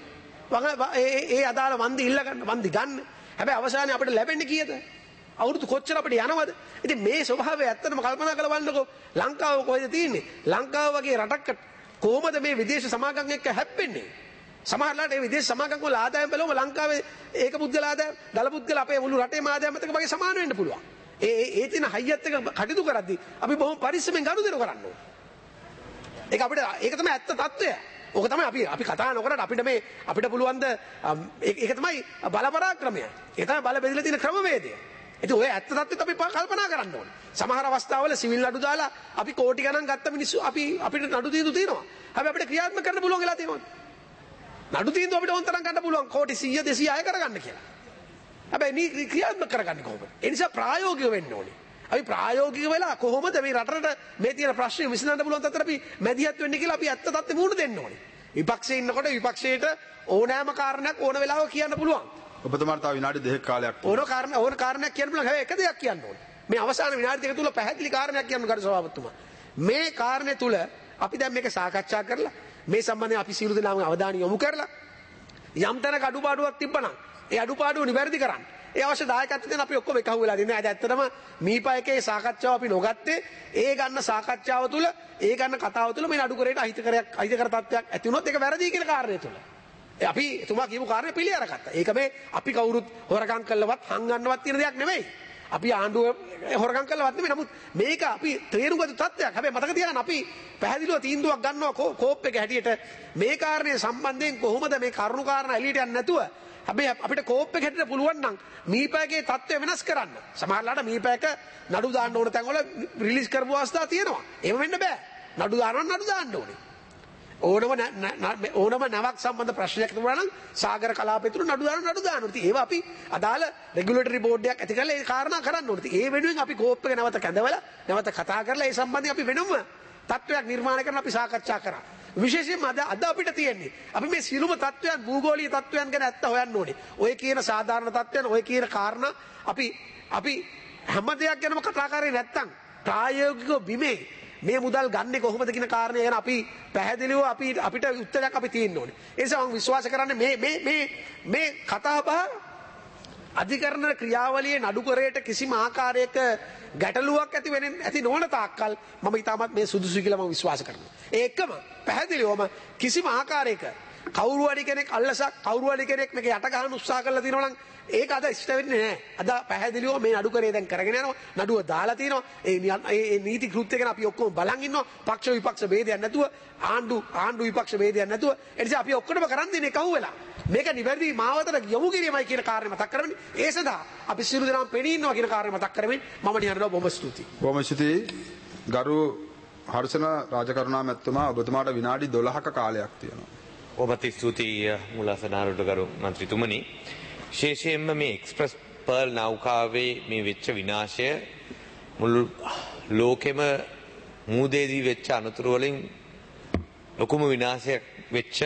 D: ඒ අදාළ වන්දි ඉල්ල ගන්න වන්දි ගන්න. හැබැයි අවසානයේ අපිට ලැබෙන්නේ කීයද? අවුරුදු කොච්චර අපිට යනවද? ඉතින් මේ ස්වභාවය ඇත්තටම කල්පනා කරලා බලන්නකෝ. ලංකාව කොහෙද තියෙන්නේ? ලංකාව වගේ රටක් කොහොමද මේ විදේශ සමාගම් එක්ක හැප්පෙන්නේ? සමහරවිට මේ විදේශ සමාගම් වල ආදායම් බලවම ලංකාවේ ඒක පුද්ගල ආදායම්, දල පුද්ගල අපේ මුළු රටේම ආදායම් එක්ක වගේ සමාන වෙන්න පුළුවන්. ඒ තියෙන හයියත් එක කටයුතු කරද්දී අපි බොහොම පරිස්සමෙන් ගනුදෙනු කරන්න ඕනේ. ඒක තමයි ඇත්ත తত্ত্বය. ඕක තමයි අපි කතා නොකරට අපිට පුළුවන් ද ඒක තමයි බල පරාක්‍රමය. ඒක තමයි බල බෙදලා තියෙන ක්‍රමවේදය. ඉතින් ඔය ඇත්ත తত্ত্বෙත් අපි කල්පනා කරන්න ඕනේ. සමහර අවස්ථාවල සිවිල් නඩු දාලා අපි කෝටි ගණන් ගත්ත මිනිස්සු අපිට නඩු තීන්දුව තියෙනවා. හැබැයි අපිට ක්‍රියාත්මක කරන්න පුළුවන් වෙලා තියෙනවා. නඩු තීන්දුව අපිට ඕන තරම් ගන්න පුළුවන් කෝටි 100 200 අය කරගන්න කියලා. හැබැයි ක්‍රියාත්මක කරගන්නේ කොහොමද? ඒ නිසා ප්‍රායෝගික වෙන්න ඕනේ. අපි ප්‍රායෝගික වෙලා කොහොමද මේ රටට මේ තියෙන ප්‍රශ්න විසඳන්න පුළුවන් තත්ත්වයට අපි මැදිහත් වෙන්නේ කියලා අපි ඇත්ත තත්ත්වෙ මුහුණ දෙන්න ඕනේ. විපක්ෂයේ ඉන්නකොට විපක්ෂයට ඕනෑම කාරණයක් ඕන වෙලාවක කියන්න පුළුවන්.
B: ඔබතුමාට තව විනාඩි 2ක කාලයක්
D: ඕන කාරණයක් කියන්න පුළුවන්. හැබැයි එක දෙයක් කියන්න ඕනේ. මේ අවසාන විනාඩි දෙක තුල පැහැදිලි කාරණයක් කියන්න ගරු සභාපතිතුමා. මේ කාරණේ තුල අපි දැන් මේක සාකච්ඡා කරලා මේ සම්බන්ධයෙන් අපි සියලු දෙනාම අවධානය යොමු කරලා යම් තැනක අඩුපාඩුවක් තිබ්බනම් ඒ අඩුපාඩුව නිවැරදි කරන්න. ඒ අවශ්‍ය දායකත්වයෙන් අපි ඔක්කොම එකහුව වෙලා ඉන්නේ. ඇත්තටම මීපයකේ සාකච්ඡාව අපි නොගත්තේ ඒ ගන්න සාකච්ඡාව තුළ ඒ ගන්න කතාව තුළ මේ නඩු කරේට අහිතකර තත්ත්වයක් ඇති වුණොත් ඒක වැරදි කියන කාරණේ තුළ. අපි එතුමා කියපු කාරණේ පිළි අරගත්තා. ඒක මේ අපි කවුරුත් හොරකම් කළවත් හංගන්නවත් තියෙන දෙයක් නෙමෙයි. අපි ආණ්ඩුව හොරකම් කළවත් නෙමෙයි. නමුත් මේක අපි තේරුම්ගත තත්ත්වයක්. හැබැයි මතක තියාගන්න අපි පැහැදිලිව තීන්දුවක් ගන්නවා කෝප් එක හැටියට මේ කාරණේ සම්බන්ධයෙන් කොහොමද මේ කරුණු කාරණා එළියට යන්නේ නැතුව හැබැයි අපිට කෝප් එක හැටියට පුළුවන් නම් මීපෑකේ තත්ත්වය වෙනස් කරන්න. සමහරලාට මීපෑක නඩු දාන්න ඕන තැන්වල රිලීස් කරපු අවස්ථා තියෙනවා. එහෙම වෙන්න බෑ. නඩු දාන්න දාන්න ඕනේ. ඕනම නැවක් සම්බන්ධ ප්‍රශ්නයක් තිබුණා නම් සාගර කලාපය තුල නඩු දාන්න ඕනේ. ඒවා අපි අදාළ රෙගියුලේටරි බෝඩ් එකක් ඇති කරලා ඒ කාරණා කරන්න ඕනේ. ඒ වෙනුවෙන් අපි කෝප් එක නැවත කැඳවලා නැවත කතා කරලා ඒ සම්බන්ධයෙන් අපි වෙනම තත්ත්වයක් නිර්මාණය කරන්න අපි සාකච්ඡා කරා. විශේෂයෙන්ම අද අපිට තියෙන්නේ අපි මේ සියලුම තත්ත්වයන් භූගෝලීය තත්ත්වයන් ගැන ඇත්ත හොයන්න ඕනේ. ඔය කියන සාධාරණ තත්ත්වයන් ඔය කියන කාරණා අපි හැම දෙයක් ගැනම කතා කරේ නැත්තම් ප්‍රායෝගිකව බිමේ මේ මුදල් ගන්නේ කොහොමද කියන කාරණේ ගැන අපි පැහැදිලිව අපිට උත්තරයක් අපි තියෙන්න ඕනේ. ඒ නිසා මම විශ්වාස කරන්නේ මේ කතා බහ අධිකරණ ක්‍රියාවලියේ නඩු කරේට කිසිම ආකාරයක ගැටලුවක් ඇති නොවන තාක්කල් මම ඊටමත් මේ සුදුසු කියලා මම විශ්වාස කරනවා. ඒකම පැහැදිලිවම කිසිම ආකාරයක කවුරු හරි කෙනෙක් අල්ලසක් කවුරු හරි කෙනෙක් මේක යට ගන්න උත්සාහ කරලා තියෙනවා නම් ඒක අද ඉෂ්ට වෙන්නේ නැහැ. අද පැහැදිලිව මේ නඩු කරේ දැන් කරගෙන යනවා. නඩුව දාලා තිනවා. ඒ නීති කෘත්‍ය ගැන අපි ඔක්කොම බලන් ඉන්නවා. පක්ෂ විපක්ෂ ભેදයක් නැතුව ආණ්ඩු විපක්ෂ ભેදයක් නැතුව. ඒ නිසා අපි ඔක්කොම කරන් දෙන්නේ කවු වෙලා. මේක නිවැරදි මාවතට යොමු කිරීමයි කියන කාර්යය මතක් කරගන්න. ඒ සඳහා අපි සියලු දෙනාම පෙනී ඉන්නවා කියන කාර්යය මතක් කරමින් මම නිහඬව බොහොම ස්තුතියි.
B: බොහොම ස්තුතියි. ගරු හර්ෂණ රාජකරුණා මැතිතුමා ඔබතුමාට විනාඩි 12ක කාලයක් තියෙනවා.
F: ඔබට ස්තුතියි මුලාසනාරුට ගරු මන්ත්‍රීතුමනි. විශේෂයෙන්ම මේ එක්ස්ප්‍රස් පර්ල් නෞකාවේ මේ වෙච්ච විනාශය මුළු ලෝකෙම මූදේදී වෙච්ච අනතුරු වලින් ලොකුම විනාශයක් වෙච්ච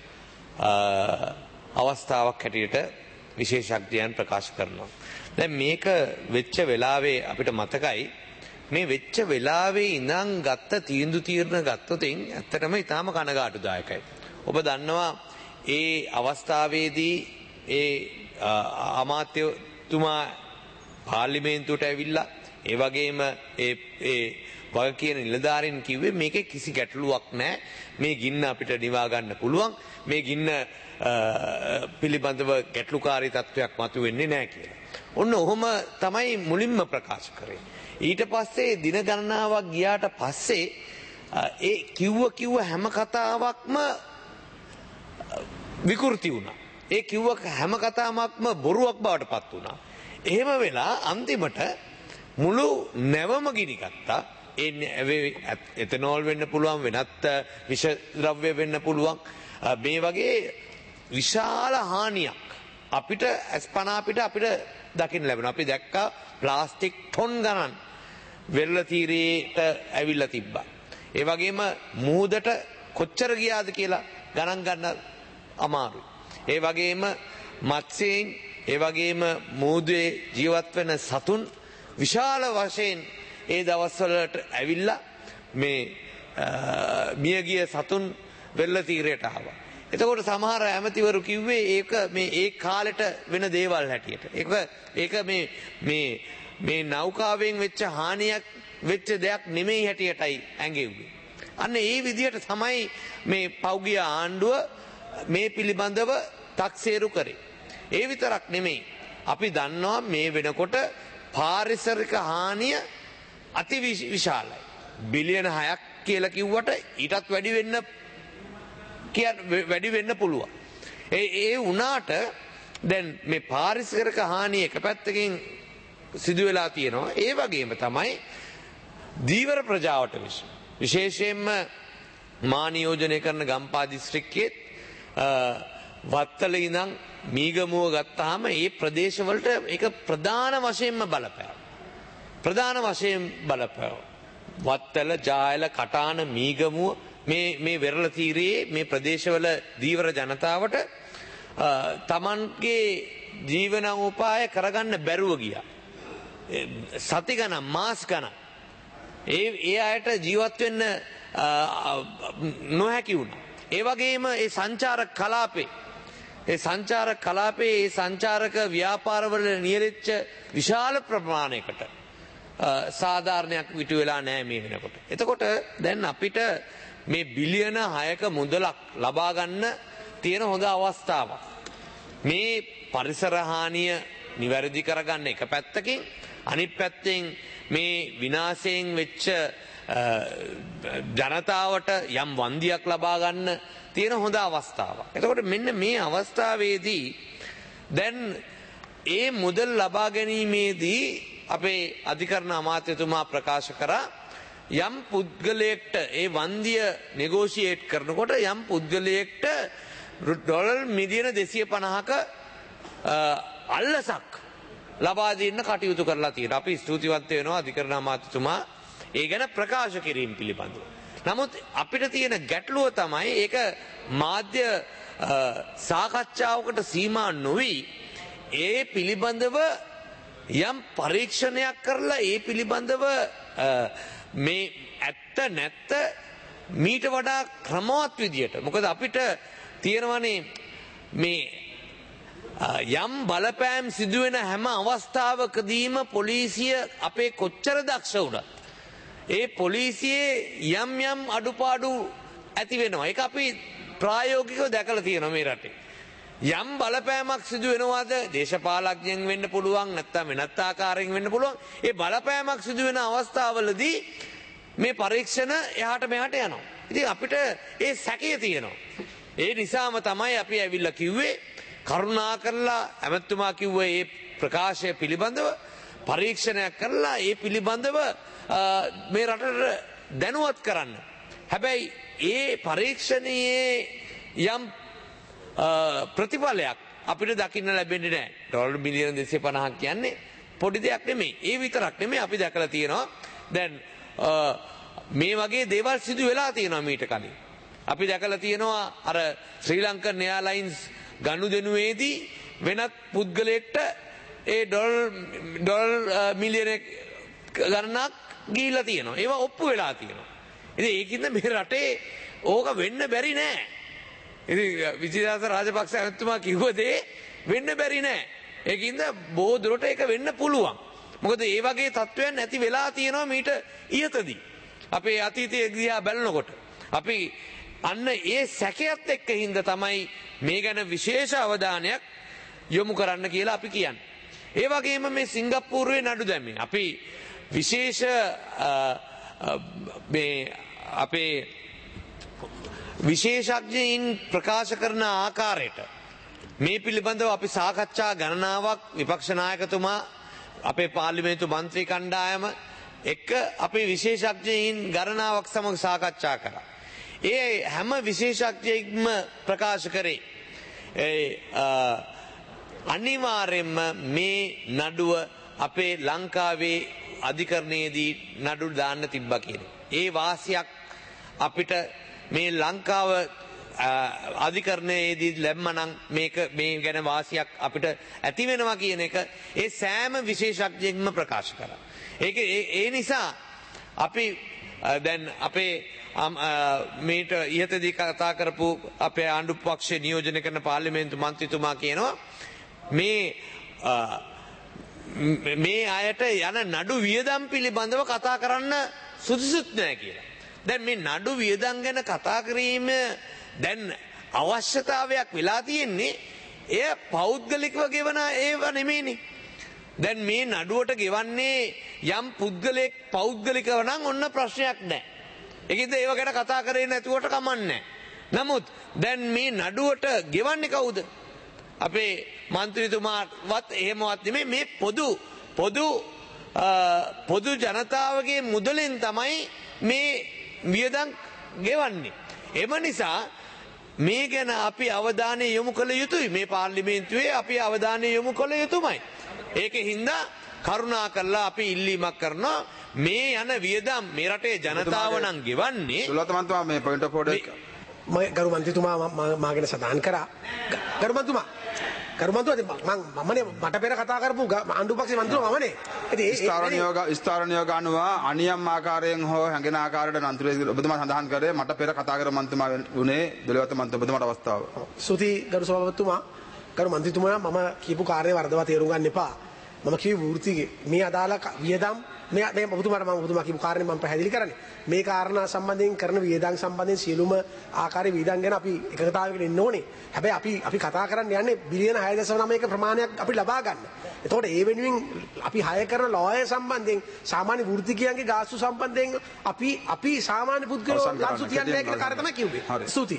F: අවස්ථාවක් හැටියට විශේෂඥයන් ප්‍රකාශ කරනවා. දැන් මේක වෙච්ච වෙලාවේ අපිට මතකයි මේ වෙච්ච වෙලාවේ ඉඳන් ගත්ත තීරණ ගත්තොතින් ඇත්තටම ඊටාම කනගාටුදායකයි. ඔබ දන්නවා ඒ අවස්ථාවේදී ඒ අමාත්‍යතුමා පාර්ලිමේන්තුවට ඇවිල්ලා ඒ වගේම ඒ වගකීම් නිලධාරීන් කිව්වේ මේකේ කිසි ගැටලුවක් නැහැ. මේ ගින්න අපිට නිවා ගන්න පුළුවන්. මේ ගින්න පිළිබඳව ගැටලුකාරී තත්වයක් මතුවෙන්නේ නැහැ කියලා. ඔන්න ඔහොම තමයි මුලින්ම ප්‍රකාශ කරේ. ඊට පස්සේ දින ගණනාවක් ගියාට පස්සේ ඒ කිව්ව හැම කතාවක්ම විකෘති වුණා. ඒ කිව්ව හැම කතාවක්ම බොරුවක් බවට පත් වුණා. එහෙම වෙලා අන්තිමට මුළු නැවම ගිනි ගත්තා. එතනෝල් වෙන්න පුළුවන්, වෙනත් විෂ ද්‍රව්‍ය වෙන්න පුළුවන්. මේ වගේ විශාල හානියක් අපිට අස්පනා අපිට දකින්න ලැබෙනවා. අපි දැක්කා ප්ලාස්ටික් ටොන් ගණන් වෙරළ තීරයට ඇවිල්ලා තිබ්බා. ඒ වගේම මුහුදට කොච්චර ගියාද කියලා ගණන් ගන්න අමාරුයි. ඒ වගේම මත්ස්‍යයෙන්, ඒ වගේම මුහුදේ ජීවත් වෙන සතුන් විශාල වශයෙන් ඒ දවස්වලට ඇවිල්ලා මේ මියගිය සතුන් වෙරළ තීරයට ආවා. එතකොට සමහර ඇමතිවරු කිව්වේ ඒක මේ ඒ කාලෙට වෙන දේවල් හැටියට. ඒක මේ නෞකාවෙන් වෙච්ච හානියක් වෙච්ච දෙයක් නෙමෙයි හැටියටයි ඇඟෙව්වේ. අන්න ඒ විදිහට තමයි මේ පෞගිය ආණ්ඩුව මේ පිළිබඳව තක්සේරු කරේ. ඒ විතරක් නෙමෙයි. අපි දන්නවා මේ වෙනකොට පාරිසරික හානිය අති විශාලයි. බිලියන 6ක් කියලා කිව්වට ඊටත් වැඩි වෙන්න පුළුවන්. ඒ වුණාට දැන් මේ පාරිසරික හානිය එක පැත්තකින් සිදු වෙලා තියෙනවා. ඒ වගේම තමයි දීවර ප්‍රජාවට විශේෂයෙන්ම මා නියෝජනය කරන ගම්පා දිස්ත්‍රික්කයේ වත්තල ඉඳන් මීගමුව ගත්තාම ඒ ප්‍රදේශවලට ඒක ප්‍රධාන වශයෙන්ම බලපෑව. වත්තල, ජායල, කටාන, මීගමුව මේ වෙරළ තීරයේ මේ ප්‍රදේශවල දීවර ජනතාවට තමන්ගේ ජීවනෝපාය කරගන්න බැරුව ගියා. සති ගණන්, මාස ගණන් ඒ අයට ජීවත් වෙන්න නොහැකි වුණා. ඒ වගේම ඒ සංචාරක කලාපේ ඒ සංචාරක ව්‍යාපාරවල නියැලෙච්ච විශාල ප්‍රමාණයකට සාධාරණයක් විටු වෙලා නැහැ මේ වෙනකොට. එතකොට දැන් අපිට මේ බිලියන 6ක මුදලක් ලබා ගන්න තියෙන හොඳ අවස්ථාවක්. මේ පරිසර හානිය නිවැරදි කරගන්න එක පැත්තකින්, අනිත් පැත්තෙන් මේ විනාශයෙන් වෙච්ච ජනතාවට යම් වන්දියක් ලබා ගන්න තියෙන හොඳ අවස්ථාවක්. එතකොට මෙන්න මේ අවස්ථාවේදී දැන් ඒ මුදල් ලබා ගැනීමේදී අපේ අධිකරණ අමාත්‍යතුමා ප්‍රකාශ කරා යම් පුද්ගලයෙක්ට ඒ වන්දිය නෙගෝෂියේට් කරනකොට යම් පුද්ගලයෙක්ට ඩොලර් මිලියන 250ක අල්ලසක් ලබා දෙන්න කටයුතු කරලා තියෙනවා. අපි ස්තුතිවන්ත වෙනවා අධිකරණ අමාත්‍යතුමා ඒ ගැන ප්‍රකාශ කිරීම පිළිබඳව. නමුත් අපිට තියෙන ගැටලුව තමයි ඒක මාධ්‍ය සාකච්ඡාවකට සීමා නොවි ඒ පිළිබඳව යම් පරීක්ෂණයක් කරලා ඒ පිළිබඳව මේ ඇත්ත නැත්ත මීට වඩා ක්‍රමවත් විදියට. මොකද අපිට තියෙනවනේ මේ යම් බලපෑම් සිදුවෙන හැම අවස්ථාවකදීම පොලිසිය අපේ කොච්චර දක්ෂ වුණත් ඒ පොලිසියේ යම් අඩුපාඩු ඇති වෙනවා. ඒක අපි ප්‍රායෝගිකව දැකලා තියෙනවා මේ රටේ. යම් බලපෑමක් සිදු වෙනවාද දේශපාලඥයන් වෙන්න පුළුවන්, නැත්නම් වෙනත් ආකාරයෙන් වෙන්න පුළුවන්. ඒ බලපෑමක් සිදු වෙන අවස්ථාවලදී මේ පරීක්ෂණ එහාට මෙහාට යනවා. ඉතින් අපිට ඒ සැකය තියෙනවා. ඒ නිසාම තමයි අපි ඇවිල්ලා කිව්වේ කරුණාකරලා ඇමතුමා කිව්වේ මේ ප්‍රකාශය පිළිබඳව පරීක්ෂණයක් කරලා ඒ පිළිබඳව මේ රටට දැනුවත් කරන්න. හැබැයි ඒ පරීක්ෂණයේ යම් ප්‍රතිඵලයක් අපිට දකින්න ලැබෙන්නේ නැහැ. ඩොලර් මිලියන 250ක් කියන්නේ පොඩි දෙයක් නෙමෙයි. ඒ විතරක් නෙමෙයි අපි දැකලා තියෙනවා දැන් මේ වගේ දේවල් සිදු වෙලා තියෙනවා මීට කලින්. අපි දැකලා තියෙනවා අර ශ්‍රී ලංකන් එයාර්ලයින්ස් ගනුදෙනුවේදී වෙනත් පුද්ගලයෙක්ට ඒ ඩොලර් මිලියන ගණනක් ගිහිල්ලා තියෙනවා. ඒවා ඔප්පු වෙලා තියෙනවා. ඉතින් ඒකින්ද මේ රටේ ඕක වෙන්න බැරි නෑ. ඉතින් විජේදාස රාජපක්ෂ ඇමතුමා කිව්ව දේ වෙන්න බැරි නෑ. ඒකින්ද බොහෝ දුරට ඒක වෙන්න පුළුවන්. මොකද ඒ වගේ තත්ත්වයන් නැති වෙලා තියෙනවා මීට ඉහතදී. අපේ අතීතයේ දිහා බලනකොට අපි අන්න ඒ සැකයත් එක්ක හින්දා තමයි මේ ගැන විශේෂ අවධානයක් යොමු කරන්න කියලා අපි කියන්නේ. ඒ වගේම මේ සිංගප්පූරුවේ නඩු දැම්මේ අපි විශේෂ මේ අපේ විශේෂඥයින් ප්‍රකාශ කරන ආකාරයට මේ පිළිබඳව අපි සාකච්ඡා ගණනාවක් විපක්ෂ නායකතුමා අපේ පාර්ලිමේන්තු මන්ත්‍රී කණ්ඩායම එක්ක අපේ විශේෂඥයින් ගණනාවක් සමග සාකච්ඡා කරා. ඒ හැම විශේෂඥයෙක්ම ප්‍රකාශ කරේ අනිවාර්යෙන්ම මේ නඩුව අපේ ලංකාවේ අධිකරණයේදී නඩු දාන්න තිබ්බා කියන්නේ. ඒ වාසියක් අපිට මේ ලංකාව අධිකරණයේදී ලැබමනම් මේක මේ ගැන වාසියක් අපිට ඇති වෙනවා කියන එක ඒ සෑම විශේෂඥයෙක්ම ප්‍රකාශ කරා. ඒ නිසා අපි දැන් අපේ මේට ඉහතදී කතා කරපු අපේ ආණ්ඩු පක්ෂයේ නියෝජනය කරන පාර්ලිමේන්තු මන්ත්‍රීතුමා කියනවා මේ අයට යන නඩු වියදම් පිළිබඳව කතා කරන්න සුදුසුත් නැහැ කියලා. දැන් මේ නඩු වියදම් ගැන කතා කිරීම දැන් අවශ්‍යතාවයක් වෙලා තියෙන්නේ එය පෞද්ගලිකව ගෙවන ඒව නෙමෙයිනේ. දැන් මේ නඩුවට ගෙවන්නේ යම් පුද්ගලයෙක් පෞද්ගලිකව නම් ඔන්න ප්‍රශ්නයක් නැහැ. ඒකෙන්ද ඒව ගැන කතා කරේ නැතුවට කමන්නේ. නමුත් දැන් මේ නඩුවට ගෙවන්නේ කවුද? අපේ මන්ත්‍රීතුමාවත් එහෙමවත් නෙමෙයි මේ පොදු ජනතාවගේ මුදලෙන් තමයි මේ වියදම් ගෙවන්නේ. එම නිසා මේ ගැන අපි අවධානය යොමු කළ යුතුයි. මේ පාර්ලිමේන්තුවේ අපි අවධානය යොමු කළ යුතුමයි. ඒකින්ද කරුණා කරලා අපි ඉල්ලීමක් කරනවා මේ යන වියදම් මේ රටේ ජනතාව නම් ගෙවන්නේ
B: සුලතමන්තුමා මේ පොයින්ට් ඔෆ් ඕඩර් එක
D: ගරු මන්ත්‍රීතුමා මාගෙන සඳහන් කරා. ගරු මන්ත්‍රීතුමා මමනේ මට පෙර කතා කරපු ආණ්ඩු පක්ෂේ මන්ත්‍රීතුමා මමනේ. ඉතින්
B: ස්ථාර නියෝග අනුව අනියම් ආකාරයෙන් හෝ හැඟෙන ආකාරයට මන්ත්‍රී ඔබතුමා සඳහන් කරේ මට පෙර කතා කර මන්ත්‍රීතුමා වුණේ දොළවත මන්ත්‍රී ඔබතුමාට අවස්ථාව.
D: සුති ගරු සභාපතිතුමා ගරු මන්ත්‍රීතුමා මම කියපු කාර්යය වරදවා තේරුම් ගන්න එපා. මම කිව්වේ වෘත්තිගේ මේ අදාළ වියදම් මේ ඔබතුමාට කියපු කාරණේ මම පැහැදිලි කරන්නේ. මේ කාරණා සම්බන්ධයෙන් කරන වියදම් සම්බන්ධයෙන් සියලුම ආකාරයේ වියදම් ගැන අපි එකගතාවයකට එන්න ඕනේ. හැබැයි අපි කතා කරන්න යන්නේ බිලියන 6.9ක ප්‍රමාණයක් අපි ලබා ගන්න. එතකොට ඒ වෙනුවෙන් අපි හය කරන ලෝය සම්බන්ධයෙන් සාමාන්‍ය වෘත්තිකයන්ගේ ගාස්තු සම්බන්ධයෙන් අපි සාමාන්‍ය පුද්ගලයෝ ලක්ෂ තියන්නේ නැහැ කියලා කාර්ය තමයි කිව්වේ. ස්තුතියි.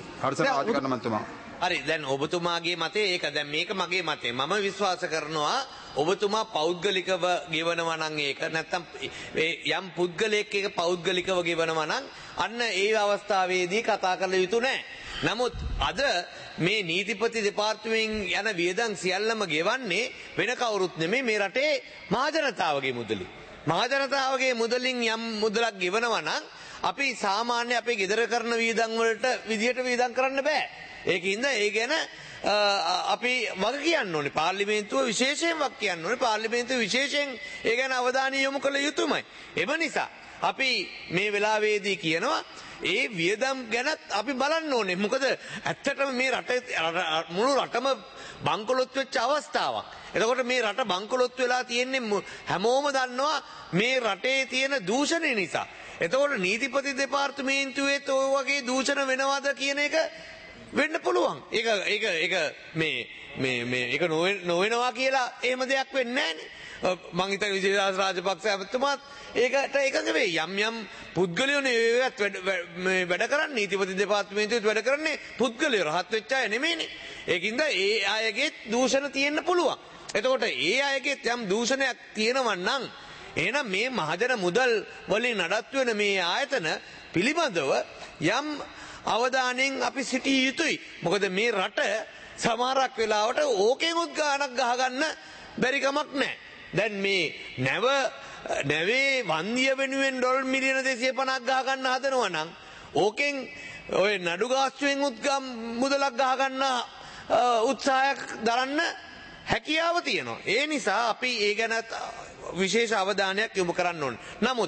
F: හරි දැන් ඔබතුමාගේ මතය ඒක දැන් මේක මගේ මතය. මම විශ්වාස කරනවා ඔබතුමා පෞද්ගලිකව ගෙවනවා නම් ඒක නැත්තම් යම් පුද්ගලයෙක් එක පෞද්ගලිකව ගෙවනවා නම් අන්න ඒ අවස්ථාවේදී කතා කළ යුතු නැහැ. නමුත් අද මේ නීතිපති දෙපාර්තමේන්තුවෙන් යන වියදම් සියල්ලම ගෙවන්නේ වෙන කවුරුත් නෙමෙයි මේ රටේ මහජනතාවගේ මුදලින්. මහජනතාවගේ මුදලින් යම් මුදලක් ගෙවනවා නම් අපි සාමාන්‍ය අපේ ගෙදර කරන වියදම් වලට විදියට වියදම් කරන්න බෑ. ඒකින්ද ඒ ගැන අපි වග කියන්න ඕනේ. පාර්ලිමේන්තුව විශේෂයෙන් වග කියන්න ඕනේ. පාර්ලිමේන්තුව විශේෂයෙන් ඒ ගැන අවධානය යොමු කළ යුතුමයි. එම නිසා අපි මේ වෙලාවේදී කියනවා ඒ වියදම් ගැනත් අපි බලන්න ඕනේ. මොකද ඇත්තටම මේ රටේ මුළු රටම බංකොලොත් වෙච්ච අවස්ථාවක්. එතකොට මේ රට බංකොලොත් වෙලා තියෙන්නේ හැමෝම දන්නවා මේ රටේ තියෙන දූෂණය නිසා. එතකොට නීතිපති දෙපාර්තමේන්තුවේත් ඔය වගේ දූෂණ වෙනවද කියන එක වෙන්න පුළුවන්. ඒක නොවෙනවා කියලා එහෙම දෙයක් වෙන්නේ නැහැ. මං හිතන්නේ විජේදාස රාජපක්ෂ ඇමතුමාත් ඒකට එකඟ වෙයි. යම් පුද්ගලයෝනේ ඒවත් වැඩ කරන්නේ නීතිපති දෙපාර්තමේන්තුවේත් වැඩ කරන්නේ පුද්ගලයෝ රහත් වෙච්ච අය නෙමෙයිනේ. ඒකින්ද ඒ අයගේ දූෂණ තියෙන්න පුළුවන්. එතකොට ඒ අයගේ යම් දූෂණයක් තියෙනවා නම් එහෙනම් මේ මහජන මුදල් වලින් නඩත්තු වෙන මේ ආයතන පිළිබඳව යම් අවධානයෙන් අපි සිටිය යුතුයි. මොකද මේ රට සමහරක් වෙලාවට ඕකෙන්ුත් ගානක් ගහගන්න බැරි කමක් නැහැ. දැන් මේ නැවේ වන්දිය වෙනුවෙන් ඩොලර් මිලියන 250ක් ගහගන්න හදනවා නම් ඕකෙන් ඔය නඩු ගාස්තුවෙන් මුදලක් ගහගන්න උත්සාහයක් දරන්න හැකියාව තියෙනවා. ඒ නිසා අපි ඒ ගැන විශේෂ අවධානයක් යොමු කරන්න ඕනේ. නමුත්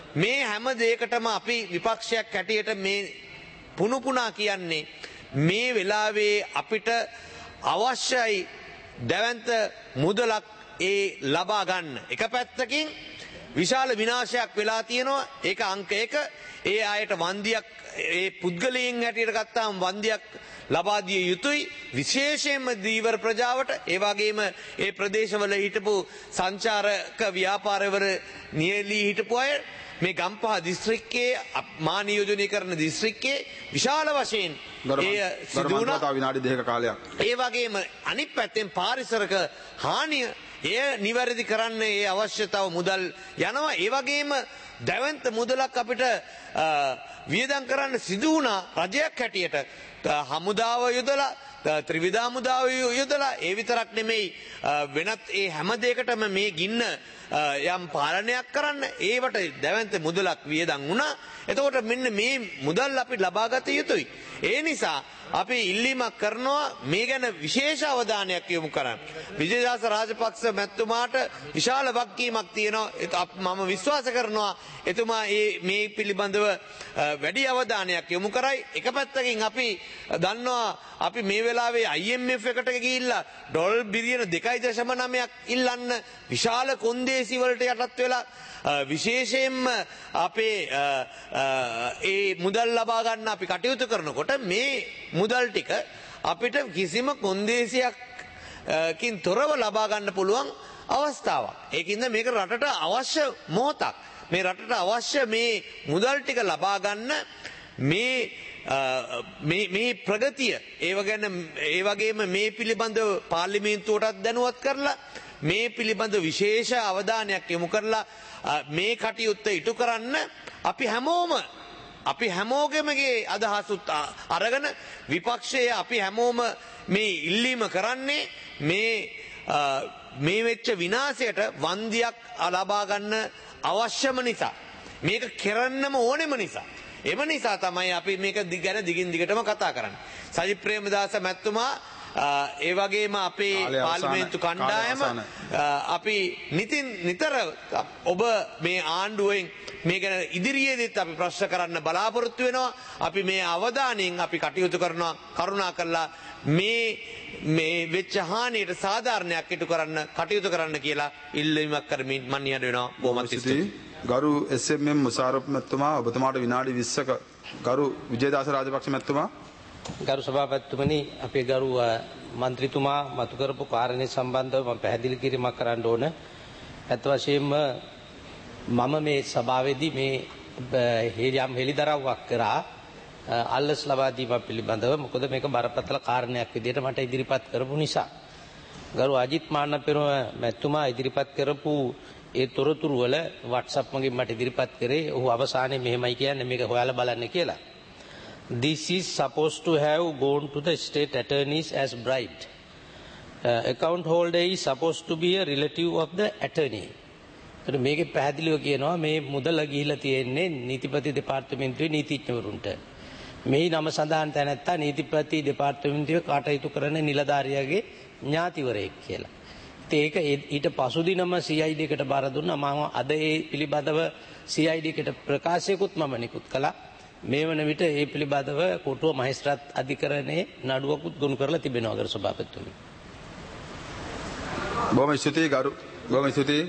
F: මේ හැම දෙයකටම අපි විපක්ෂයක් හැටියට මේ පුනුපුනා කියන්නේ මේ වෙලාවේ අපිට අවශ්‍යයි දැවැන්ත මුදලක් ඒ ලබා ගන්න. එක පැත්තකින් විශාල විනාශයක් වෙලා තියෙනවා. ඒක අංක 1. ඒ අයට වන්දියක් ඒ පුද්ගලයන් හැටියට ගත්තාම වන්දියක් ලබා දිය යුතුයි. විශේෂයෙන්ම දීවර ප්‍රජාවට, ඒ වගේම ඒ ප්‍රදේශවල හිටපු සංචාරක ව්‍යාපාරවල නියැලී හිටපු අය මේ ගම්පහ දිස්ත්‍රික්කයේ මා නියෝජනය කරන දිස්ත්‍රික්කයේ විශාල වශයෙන් සිදු වුණා
B: විනාඩි 2ක කාලයක්.
F: ඒ වගේම අනිත් පැත්තෙන් පාරිසරික හානිය එය නිවැරදි කරන්න ඒ අවශ්‍යතාව මුදල් යනවා. ඒ වගේම දැවැන්ත මුදලක් අපිට වියදම් කරන්න සිදු වුණා රජයක් හැටියට. හමුදාව යොදලා, ත්‍රිවිධ හමුදාව යොදලා, ඒ විතරක් නෙමෙයි වෙනත් ඒ හැම දෙයකටම මේ ගින්න යම් පාලනයක් කරන්න ඒවට දැවැන්ත මුදලක් වියදම් වුණා. එතකොට මෙන්න මේ මුදල් අපි ලබා ගත යුතුයි. ඒ නිසා අපි ඉල්ලීමක් කරනවා මේ ගැන විශේෂ අවධානයක් යොමු කරන්න. විජේදාස රාජපක්ෂ මැතිතුමාට විශාල වගකීමක් තියෙනවා. මම විශ්වාස කරනවා එතුමා මේ පිළිබඳව වැඩි අවධානයක් යොමු කරයි. එක පැත්තකින් අපි දන්නවා අපි මේ වෙලාවේ IMF එකට ගිහිල්ලා ඩොලර් බිලියන 2.9ක් ඉල්ලන්න විශාල කොන්දේසි වලට යටත් වෙලා විශේෂයෙන්ම අපේ ඒ මුදල් ලබා ගන්න අපි කටයුතු කරනකොට මේ මුදල් ටික අපිට කිසිම කොන්දේසියකින් තොරව ලබා ගන්න පුළුවන් අවස්ථාවක්. ඒකින්ද මේක රටට අවශ්‍ය මොහොතක්. මේ රටට අවශ්‍ය මේ මුදල් ටික ලබා ගන්න මේ ප්‍රගතිය ඒ වගේම මේ පිළිබඳව පාර්ලිමේන්තුවටත් දැනුවත් කරලා මේ පිළිබඳ විශේෂ අවධානයක් යොමු කරලා මේ කටයුත්ත ඉටු කරන්න අපි හැමෝගෙමගේ අදහසුත් අරගෙන විපක්ෂයේ අපි හැමෝම මේ ඉල්ලීම කරන්නේ මේ වෙච්ච විනාශයට වන්දියක් ලබා ගන්න අවශ්‍යම නිසා. මේක කරන්නම ඕනෙම නිසා. එම නිසා තමයි අපි මේක ගැන දිගින් දිගටම කතා කරන්නේ. සජිත් ප්‍රේමදාස මැතිතුමා ඒ වගේම අපේ පාර්ලිමේන්තු කණ්ඩායම අපි නිතර ඔබ මේ ආණ්ඩුවෙන් මේ ගැන ඉදිරියේදීත් අපි ප්‍රශ්න කරන්න බලාපොරොත්තු වෙනවා. අපි මේ අවධානයෙන් අපි කටයුතු කරනවා. කරුණා කරලා මේ වෙච්ච හානියට සාධාරණයක් ඉටු කරන්න කටයුතු කරන්න කියලා ඉල්ලීමක් කරමින් මම නිහඬ වෙනවා. බොහොමත් ස්තුතියි.
B: ගරු SMM මුසාරප් මැතිතුමා ඔබතුමාට විනාඩි 20ක ගරු විජේදාස රාජපක්ෂ මැතිතුමා
E: ගරු සභාපතිතුමනි අපේ ගරු මන්ත්‍රීතුමා මතු කරපු කාරණේ සම්බන්ධව මම පැහැදිලි කිරීමක් කරන්න ඕන. අත් වශයෙන්ම මම මේ සභාවේදී මේ යම් හෙළිදරව්වක් කරා අල්ලස් ලබා දීම පිළිබඳව. මොකද මේක බරපතල කාරණයක් විදිහට මට ඉදිරිපත් කරපු නිසා. ගරු අජිත් මාන්නපෙරුම මැතිතුමා ඉදිරිපත් කරපු ඒ තොරතුරු වල WhatsApp මගින් මට ඉදිරිපත් කරේ. ඔහු අවසානයේ මෙහෙමයි කියන්නේ මේක හොයාලා බලන්න කියලා. This is supposed to have gone to the state attorneys as bribed. Account holder is supposed to be a relative of the attorney. එතකොට මේකේ පැහැදිලිව කියනවා මේ මුදල ගිහිලා තියෙන්නේ නීතිපති දෙපාර්තමේන්තුවේ නීතිඥවරුන්ට. මේ නම සඳහන් තැනැත්තා නීතිපති දෙපාර්තමේන්තුවේ කටයුතු කරන නිලධාරියාගේ ඥාතිවරයෙක් කියලා. ඒක ඊට පසුදිනම CID එකට බාර දුන්නා. මම අද ඒ පිළිබඳව CID එකට ප්‍රකාශයකුත් මම නිකුත් කළා. මේ වන විට ඒ පිළිබඳව කොටුව මහේස්ත්‍රාත් අධිකරණයේ නඩුවකුත් ගොනු කරලා තිබෙනවා ගරු සභාපතිතුමනි.
B: බොහොම ස්තුතියි ගරු. බොහොම ස්තුතියි.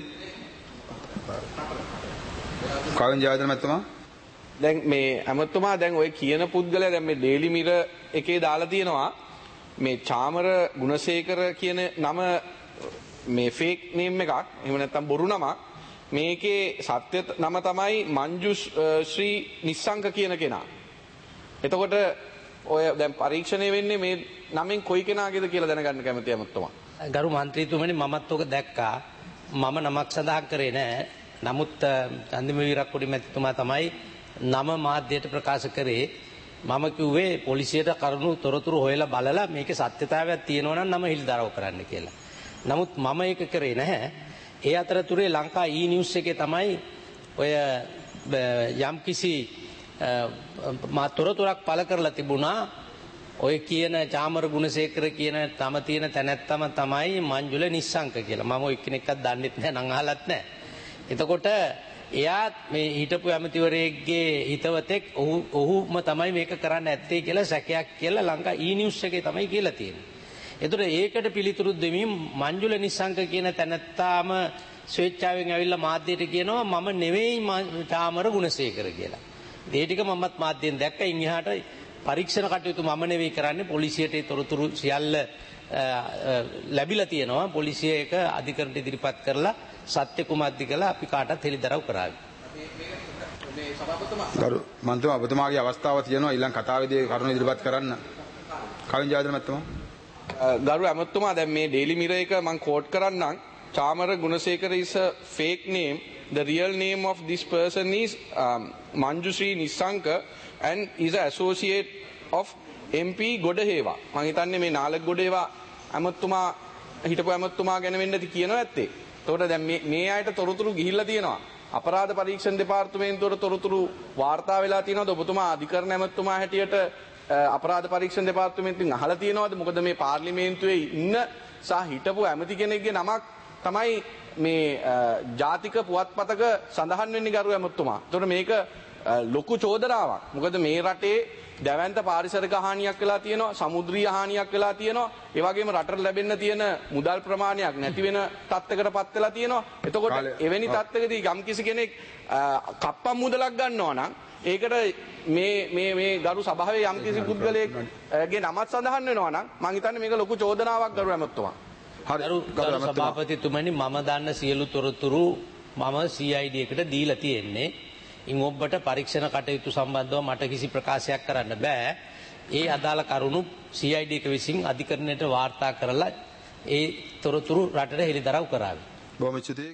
B: කවින් ජයවර්ධන මැතිතුමා.
G: දැන් මේ අමතුමා දැන් ඔය කියන පුද්ගලයා දැන් මේ ඩේලි මිරර් එකේ දාලා තියෙනවා මේ චාමර ගුණසේකර කියන නම මේ ෆේක් නේම් එකක්. එහෙම නැත්නම් බොරු නමක්. මේකේ සත්‍ය නම තමයි මංජු ශ්‍රී නිස්සංක කියන කෙනා. එතකොට ඔය දැන් පරීක්ෂණය වෙන්නේ මේ නමෙන් කොයි කෙනාගේද කියලා දැනගන්න කැමතියි අමතුමා.
E: ගරු මන්ත්‍රීතුමනි මමත් ඔක දැක්කා. මම නමක් සඳහන් කරේ නැහැ. නමුත් චන්දිම වීරක්කොඩි මැතිතුමා තමයි නම මාධ්‍යයට ප්‍රකාශ කරේ. මම කිව්වේ පොලිසියට කරුණු තොරතුරු හොයලා බලලා මේකේ සත්‍යතාවයක් තියෙනවා නම් නම හිල්දරව් කරන්න කියලා. නමුත් මම ඒක කරේ නැහැ. ඒ අතරතුරේ ලංකා E-News එකේ තමයි ඔය යම් කිසි තොරතුරක් පළ කරලා තිබුණා. ඔය කියන චාමර ගුණසේකර කියන තම තියෙන තැනැත්තම තමයි මංජුල නිස්සංක කියලා. මම ඔය එක්කෙනෙක්වත් දන්නෙත් නැහැ නම් අහලත් නැහැ. එතකොට එයාත් මේ හිටපු ඇමතිවරයෙක්ගේ හිතවතෙක් ඔහුම තමයි මේක කරන්න ඇත්තේ කියලා සැකයක් කියලා ලංකා ඊ-නිවුස් එකේ තමයි කියලා තියෙන්නේ. ඒතර ඒකට පිළිතුරු දෙමින් මංජුල නිස්සංක කියන තැනත්තාම ස්වේච්ඡාවෙන් ඇවිල්ලා මාධ්‍යයට කියනවා මම නෙවෙයි චාමර ගුණසේකර කියලා. ඒ ටික මමත් මාධ්‍යෙන් දැක්කා. ඉන් එහාට පරීක්ෂණ කටයුතු මම නෙවෙයි කරන්නේ. පොලිසියට ඒ තොරතුරු සියල්ල ලැබිලා තියෙනවා. පොලිසිය ඒක අධිකරණයට ඉදිරිපත් කරලා සත්‍ය කුමක්ද කියලා අපි කාටත් හෙළිදරව් කරાવી.
B: ගරු මන්ත්‍රීතුමා ඔබතුමාගේ අවස්ථාව තියෙනවා ඊළඟ කතාවේදී කරුණු ඉදිරිපත් කරන්න. කවින් ජයවර්ධන මහත්මයා.
G: ගරු ඇමතුමා දැන් මේ ඩේලි මිරර් එක මම කෝට් කරන්නම්. Chamara Gunasekara is a fake name. The real name of this person is Manjushree Nissanka and is an associate of MP Godaheva. මම හිතන්නේ මේ නාලක ගොඩේවා ඇමතුමා හිටපු ඇමතුමා ගැන වෙන්න ඇති කියනවා ඇත්තේ. එතකොට දැන් මේ අයට තොරතුරු ගිහිල්ලා තියෙනවා. අපරාධ පරීක්ෂණ දෙපාර්තමේන්තුවට තොරතුරු වාර්තා වෙලා තියෙනවද? ඔබතුමා අධිකරණ ඇමතුමා හැටියට අපරාධ පරීක්ෂණ දෙපාර්තමේන්තුවෙන් අහලා තියෙනවද? මොකද මේ පාර්ලිමේන්තුවේ ඉන්න සහ හිටපු ඇමති කෙනෙක්ගේ නමක් තමයි මේ ජාතික පුවත්පතක සඳහන් වෙන්නේ ගරු ඇමතුමා. එතකොට මේක ලොකු චෝදනාවක්. මොකද මේ රටේ දැවැන්ත පාරිසරික හානියක් වෙලා තියෙනවා, සමුද්‍රීය හානියක් වෙලා තියෙනවා. ඒ වගේම රටට ලැබෙන්න තියෙන මුදල් ප්‍රමාණයක් නැති වෙන තත්ත්වයකටපත් වෙලා තියෙනවා. එතකොට එවැනි තත්ත්වයකදී යම්කිසි කෙනෙක් කප්පම් මුදලක් ගන්නවා නම් ඒකට මේ ගරු සභාවේ යම්කිසි පුද්ගලයෙක්ගේ නමත් සඳහන් වෙනවා නම් මම හිතන්නේ මේක ලොකු චෝදනාවක් ගරු ඇමතුමා.
E: ගරු සභාපතිතුමනි මම දන්න සියලු තොරතුරු මම CID එකට දීලා තියෙන්නේ. ඉන් ඔබට පරීක්ෂණ කටයුතු සම්බන්ධව මට කිසි ප්‍රකාශයක් කරන්න බෑ. ඒ අදාළ කරුණු CID එක විසින් අධිකරණයට වාර්තා කරලා ඒ තොරතුරු රටට හෙළිදරව් කරાવી.
B: බොහොම ස්තුතියි.